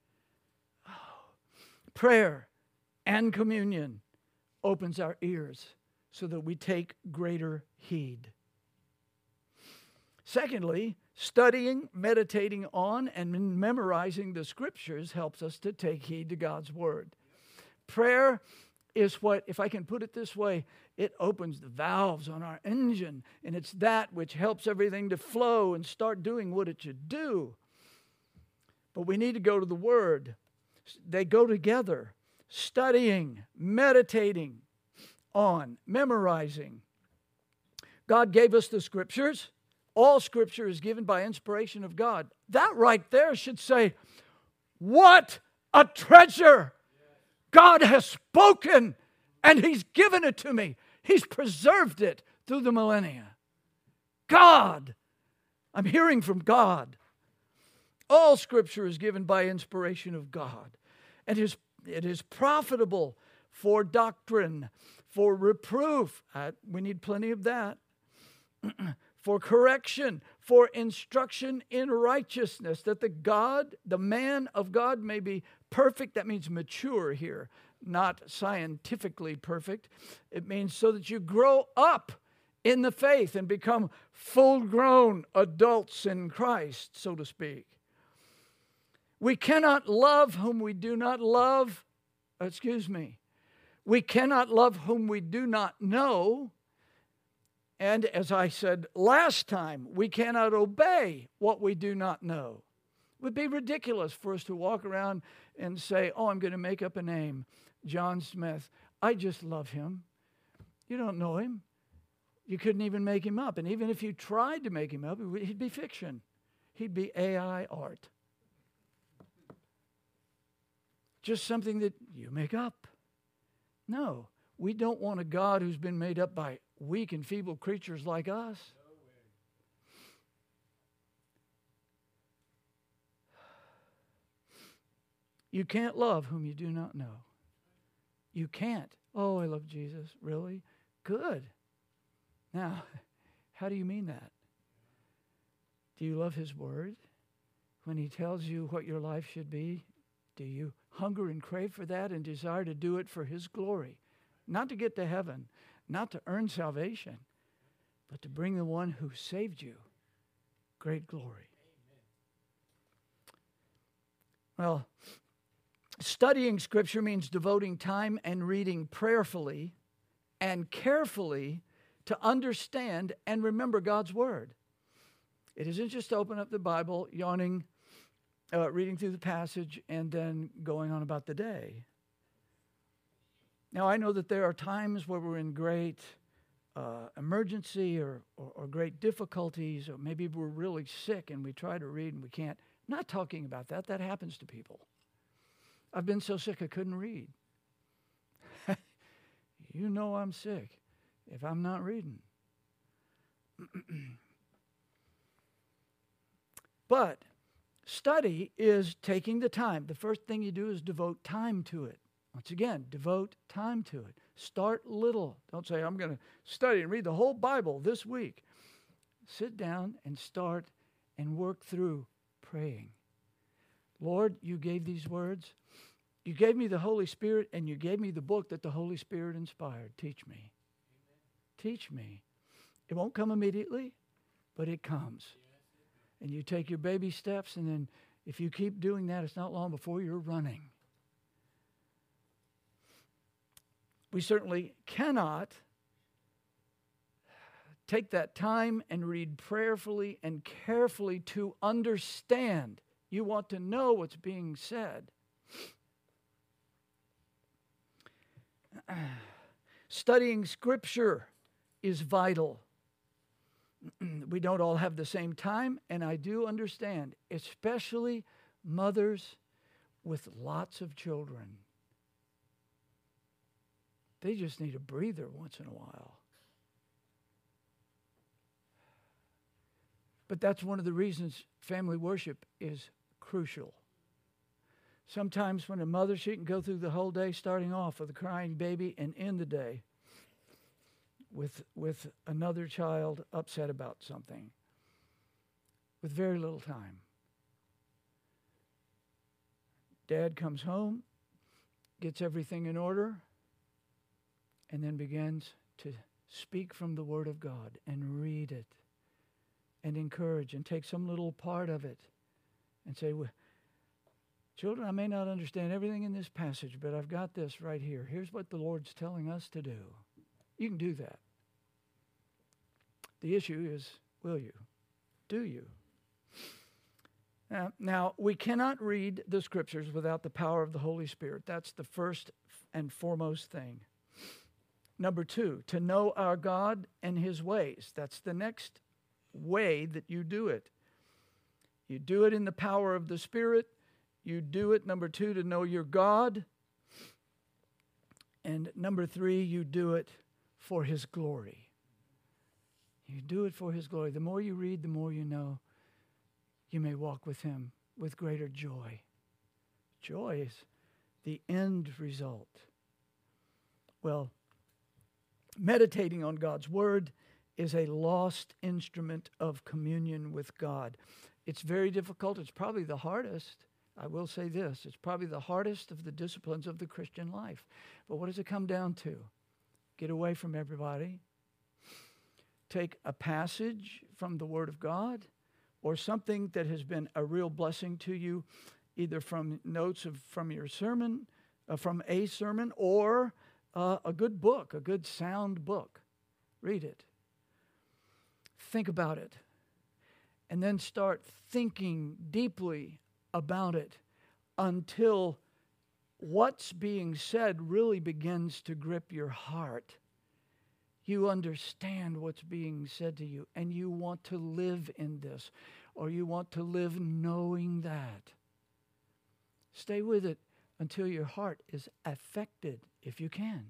Prayer and communion opens our ears so that we take greater heed. Secondly, studying, meditating on, and memorizing the Scriptures helps us to take heed to God's Word. Prayer is what, if I can put it this way, it opens the valves on our engine, and it's that which helps everything to flow and start doing what it should do. But we need to go to the Word. They go together. Studying, meditating on, memorizing. God gave us the Scriptures. All Scripture is given by inspiration of God. That right there should say, what a treasure! God has spoken, and He's given it to me. He's preserved it through the millennia. God! I'm hearing from God. All Scripture is given by inspiration of God. And it is profitable for doctrine, for reproof. We need plenty of that. For correction, for instruction in righteousness, that the man of God may be perfect. That means mature here, not scientifically perfect. It means so that you grow up in the faith and become full-grown adults in Christ, so to speak. We cannot love whom we do not love. We cannot love whom we do not know. And as I said last time, we cannot obey what we do not know. It would be ridiculous for us to walk around and say, oh, I'm going to make up a name, John Smith. I just love him. You don't know him. You couldn't even make him up. And even if you tried to make him up, he'd be fiction. He'd be AI art. Just something that you make up. No, we don't want a God who's been made up by weak and feeble creatures like us. You can't love whom you do not know. You can't. Oh, I love Jesus. Really? Good. Now, how do you mean that? Do you love His Word? When He tells you what your life should be, do you hunger and crave for that and desire to do it for His glory? Not to get to heaven, not to earn salvation, but to bring the one who saved you great glory. Well, studying Scripture means devoting time and reading prayerfully and carefully to understand and remember God's Word. It isn't just to open up the Bible, yawning, reading through the passage, and then going on about the day. Now, I know that there are times where we're in great emergency or great difficulties, or maybe we're really sick and we try to read and we can't. I'm not talking about that. That happens to people. I've been so sick I couldn't read. You know I'm sick. if I'm not reading. But study is taking the time. The first thing you do is devote time to it. Once again, devote time to it. Start little. Don't say, I'm going to study and read the whole Bible this week. Sit down and start and work through praying. Lord, you gave these words. You gave me the Holy Spirit, and you gave me the book that the Holy Spirit inspired. Teach me. Amen. Teach me. It won't come immediately, but it comes. And you take your baby steps, and then if you keep doing that, it's not long before you're running. We certainly cannot take that time and read prayerfully and carefully to understand. You want to know what's being said. Studying Scripture is vital. We don't all have the same time, and I do understand, especially mothers with lots of children. They just need a breather once in a while. But that's one of the reasons family worship is crucial. Sometimes when a mother, she can go through the whole day starting off with a crying baby and end the day with another child upset about something with very little time. Dad comes home, gets everything in order, and then begins to speak from the Word of God and read it and encourage and take some little part of it and say, well, children, I may not understand everything in this passage, but I've got this right here. Here's what the Lord's telling us to do. You can do that. The issue is, will you? Do you? Now, we cannot read the Scriptures without the power of the Holy Spirit. That's the first and foremost thing. Number two, to know our God and His ways. That's the next way that you do it. You do it in the power of the Spirit. You do it, number two, to know your God. And number three, you do it for His glory. You do it for His glory. The more you read, the more you know. You may walk with Him with greater joy. Joy is the end result. Well, meditating on God's Word is a lost instrument of communion with God. It's very difficult. It's probably the hardest. I will say this. It's probably the hardest of the disciplines of the Christian life. But what does it come down to? Get away from everybody. Take a passage from the Word of God or something that has been a real blessing to you, either from notes from your sermon, from a sermon, or a good book, a good sound book. Read it. Think about it. And then start thinking deeply about it until what's being said really begins to grip your heart. You understand what's being said to you, and you want to live in this, or you want to live knowing that. Stay with it until your heart is affected, if you can.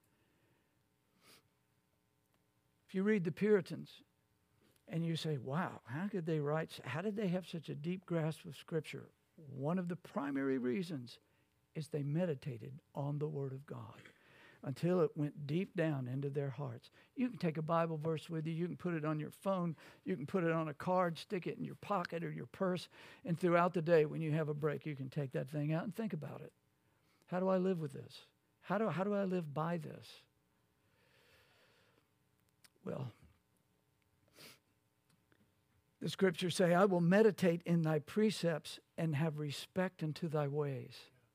If you read the Puritans, and you say, wow, how did they have such a deep grasp of Scripture? One of the primary reasons is they meditated on the Word of God until it went deep down into their hearts. You can take a Bible verse with you. You can put it on your phone. You can put it on a card, stick it in your pocket or your purse. And throughout the day, when you have a break, you can take that thing out and think about it. How do I live with this? How do I live by this? Well, the Scriptures say, I will meditate in thy precepts and have respect unto thy ways.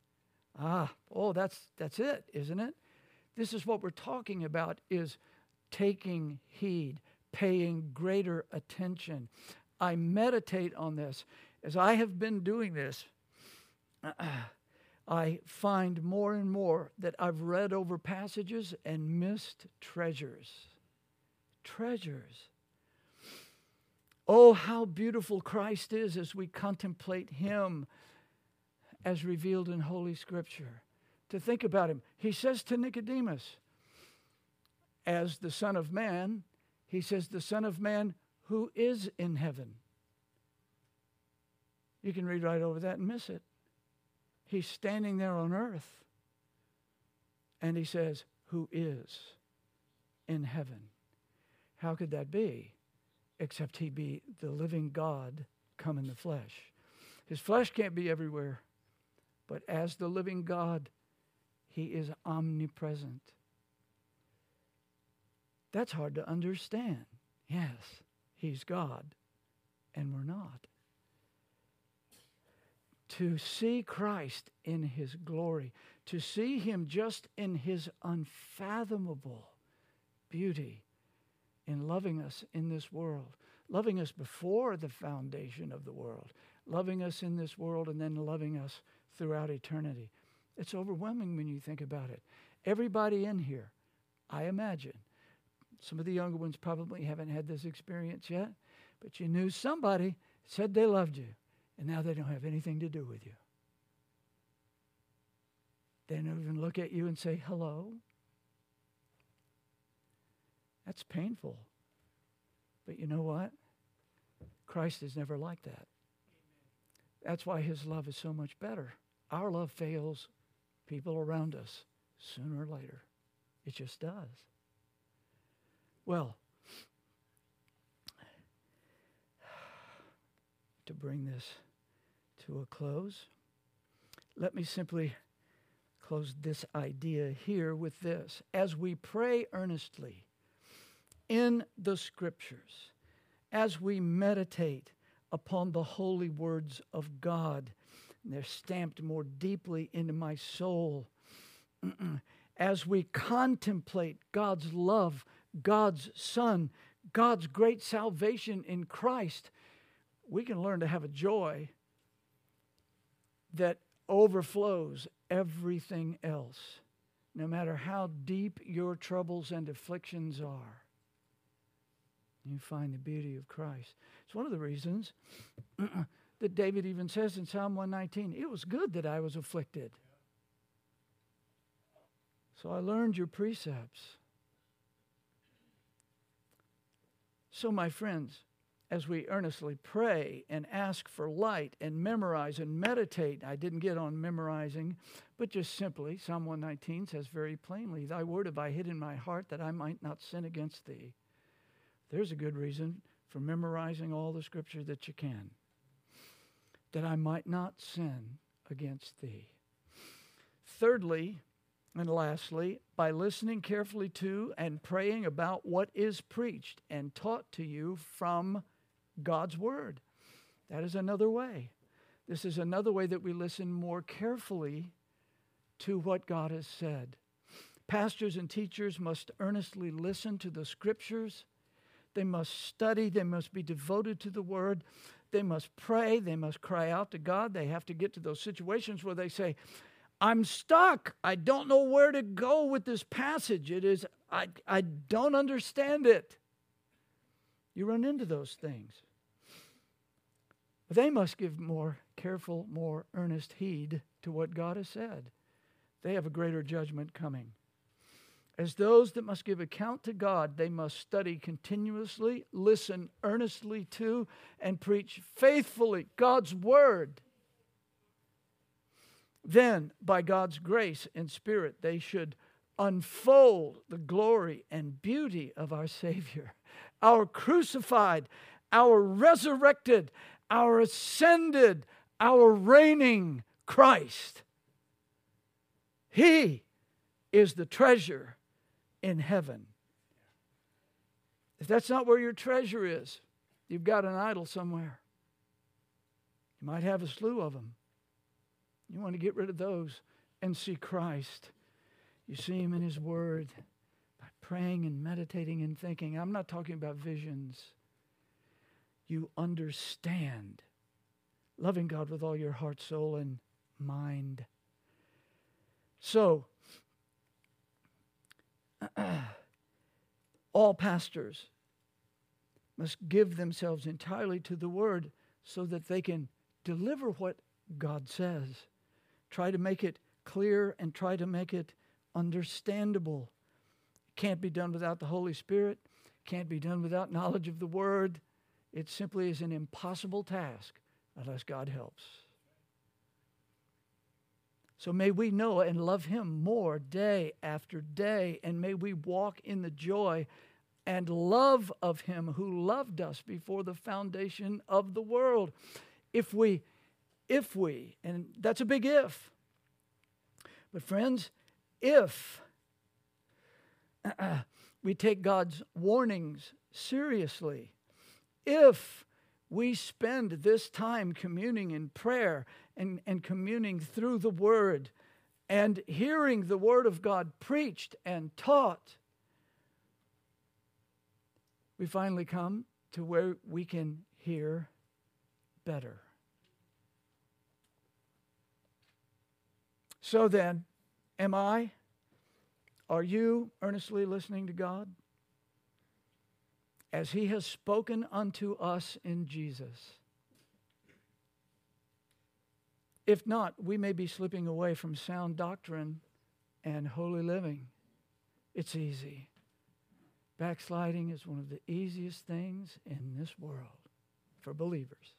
That's it, isn't it? This is what we're talking about, is taking heed, paying greater attention. I meditate on this. As I have been doing this, I find more and more that I've read over passages and missed treasures. Treasures. Oh, how beautiful Christ is as we contemplate Him as revealed in Holy Scripture. To think about Him. He says to Nicodemus, as the Son of Man, he says the Son of Man who is in heaven. You can read right over that and miss it. He's standing there on earth. And he says, who is in heaven. How could that be? Except he be the living God come in the flesh. His flesh can't be everywhere. But as the living God, he is omnipresent. That's hard to understand. Yes, he's God, and we're not. To see Christ in his glory, to see him just in his unfathomable beauty in loving us in this world, loving us before the foundation of the world, loving us in this world, and then loving us throughout eternity. It's overwhelming when you think about it. Everybody in here, I imagine, some of the younger ones probably haven't had this experience yet, but you knew somebody said they loved you, and now they don't have anything to do with you. They don't even look at you and say hello. That's painful. But you know what? Christ is never like that. That's why his love is so much better. Our love fails people around us sooner or later. It just does. Well, to bring this to a close, let me simply close this idea here with this. As we pray earnestly in the Scriptures, as we meditate upon the holy words of God, and they're stamped more deeply into my soul, as we contemplate God's love, God's Son, God's great salvation in Christ, we can learn to have a joy that overflows everything else, no matter how deep your troubles and afflictions are. You find the beauty of Christ. It's one of the reasons that David even says in Psalm 119, it was good that I was afflicted. So I learned your precepts. So, my friends, as we earnestly pray and ask for light and memorize and meditate, I didn't get on memorizing, but just simply, Psalm 119 says very plainly, thy word have I hid in my heart that I might not sin against thee. There's a good reason for memorizing all the Scripture that you can, that I might not sin against thee. Thirdly, and lastly, by listening carefully to and praying about what is preached and taught to you from God's Word. That is another way. This is another way that we listen more carefully to what God has said. Pastors and teachers must earnestly listen to the Scriptures. They must study. They must be devoted to the Word. They must pray. They must cry out to God. They have to get to those situations where they say, I'm stuck. I don't know where to go with this passage. I don't understand it. You run into those things. But they must give more careful, more earnest heed to what God has said. They have a greater judgment coming. As those that must give account to God, they must study continuously, listen earnestly to, and preach faithfully God's Word. Then, by God's grace and Spirit, they should unfold the glory and beauty of our Savior, our crucified, our resurrected, our ascended, our reigning Christ. He is the treasure in heaven. If that's not where your treasure is, you've got an idol somewhere. You might have a slew of them. You want to get rid of those and see Christ. You see him in his Word by praying and meditating and thinking. I'm not talking about visions. You understand loving God with all your heart, soul, and mind. So, all pastors must give themselves entirely to the Word so that they can deliver what God says. Try to make it clear and try to make it understandable. Can't be done without the Holy Spirit. Can't be done without knowledge of the Word. It simply is an impossible task unless God helps. So may we know and love Him more day after day, and may we walk in the joy and love of Him who loved us before the foundation of the world. If we, and that's a big if. But friends, if we take God's warnings seriously, if we spend this time communing in prayer and communing through the Word and hearing the Word of God preached and taught, we finally come to where we can hear better. So then, are you earnestly listening to God? As He has spoken unto us in Jesus. If not, we may be slipping away from sound doctrine and holy living. It's easy. Backsliding is one of the easiest things in this world for believers.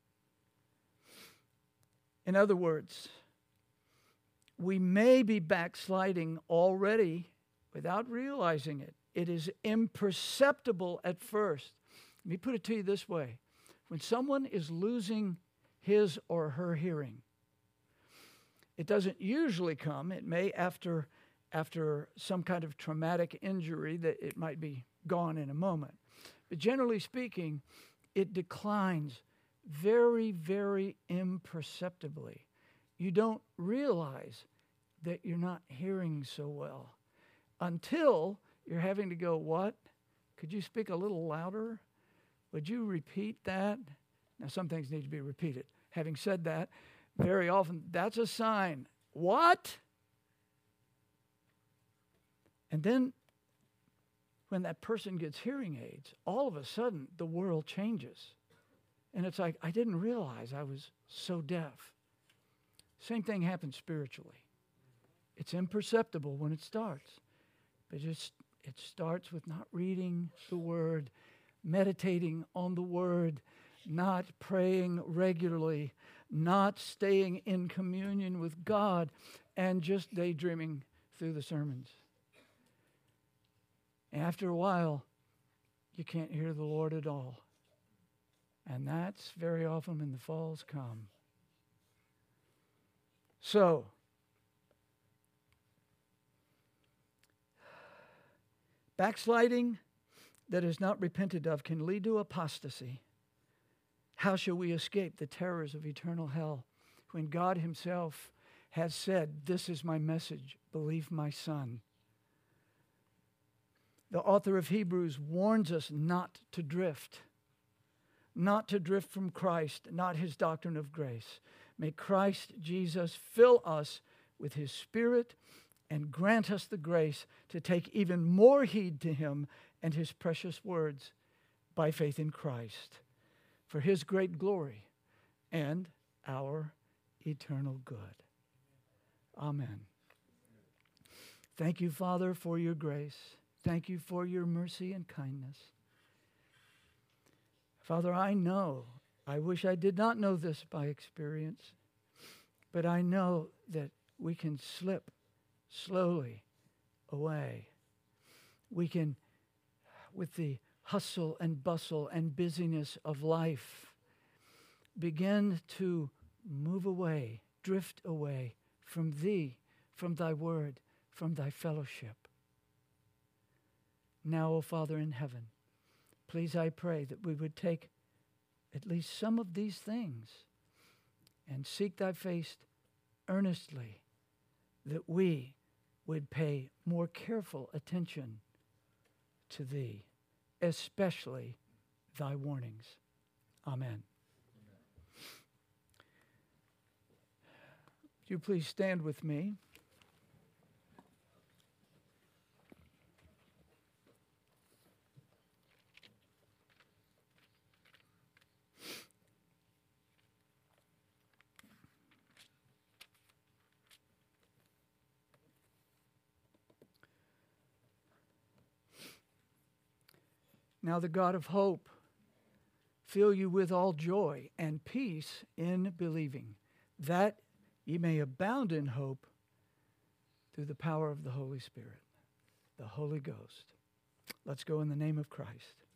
In other words, we may be backsliding already without realizing it. It is imperceptible at first. Let me put it to you this way. When someone is losing his or her hearing, it doesn't usually come. It may after some kind of traumatic injury that it might be gone in a moment. But generally speaking, it declines very, very imperceptibly. You don't realize that you're not hearing so well until you're having to go, what? Could you speak a little louder? Would you repeat that? Now, some things need to be repeated. Having said that, very often that's a sign. What? And then when that person gets hearing aids, all of a sudden the world changes. And it's like, I didn't realize I was so deaf. Same thing happens spiritually. It's imperceptible when it starts. But it starts with not reading the Word, meditating on the Word, not praying regularly, not staying in communion with God, and just daydreaming through the sermons. After a while, you can't hear the Lord at all. And that's very often when the falls come. So, backsliding that is not repented of can lead to apostasy. How shall we escape the terrors of eternal hell when God Himself has said, "This is my message, believe my Son"? The author of Hebrews warns us not to drift from Christ, not His doctrine of grace. May Christ Jesus fill us with His Spirit and grant us the grace to take even more heed to Him and His precious words by faith in Christ, for His great glory and our eternal good. Amen. Thank you, Father, for your grace. Thank you for your mercy and kindness. Father, I wish I did not know this by experience, but I know that we can slip slowly away. We can, with the hustle and bustle and busyness of life, begin to move away, drift away from Thee, from Thy Word, from Thy fellowship. Now, O Father in heaven, please, I pray that we would take at least some of these things and seek Thy face earnestly, that we would pay more careful attention to Thee, especially Thy warnings. Amen. Would you please stand with me? Now the God of hope fill you with all joy and peace in believing, that ye may abound in hope through the power of the Holy Spirit, the Holy Ghost. Let's go in the name of Christ.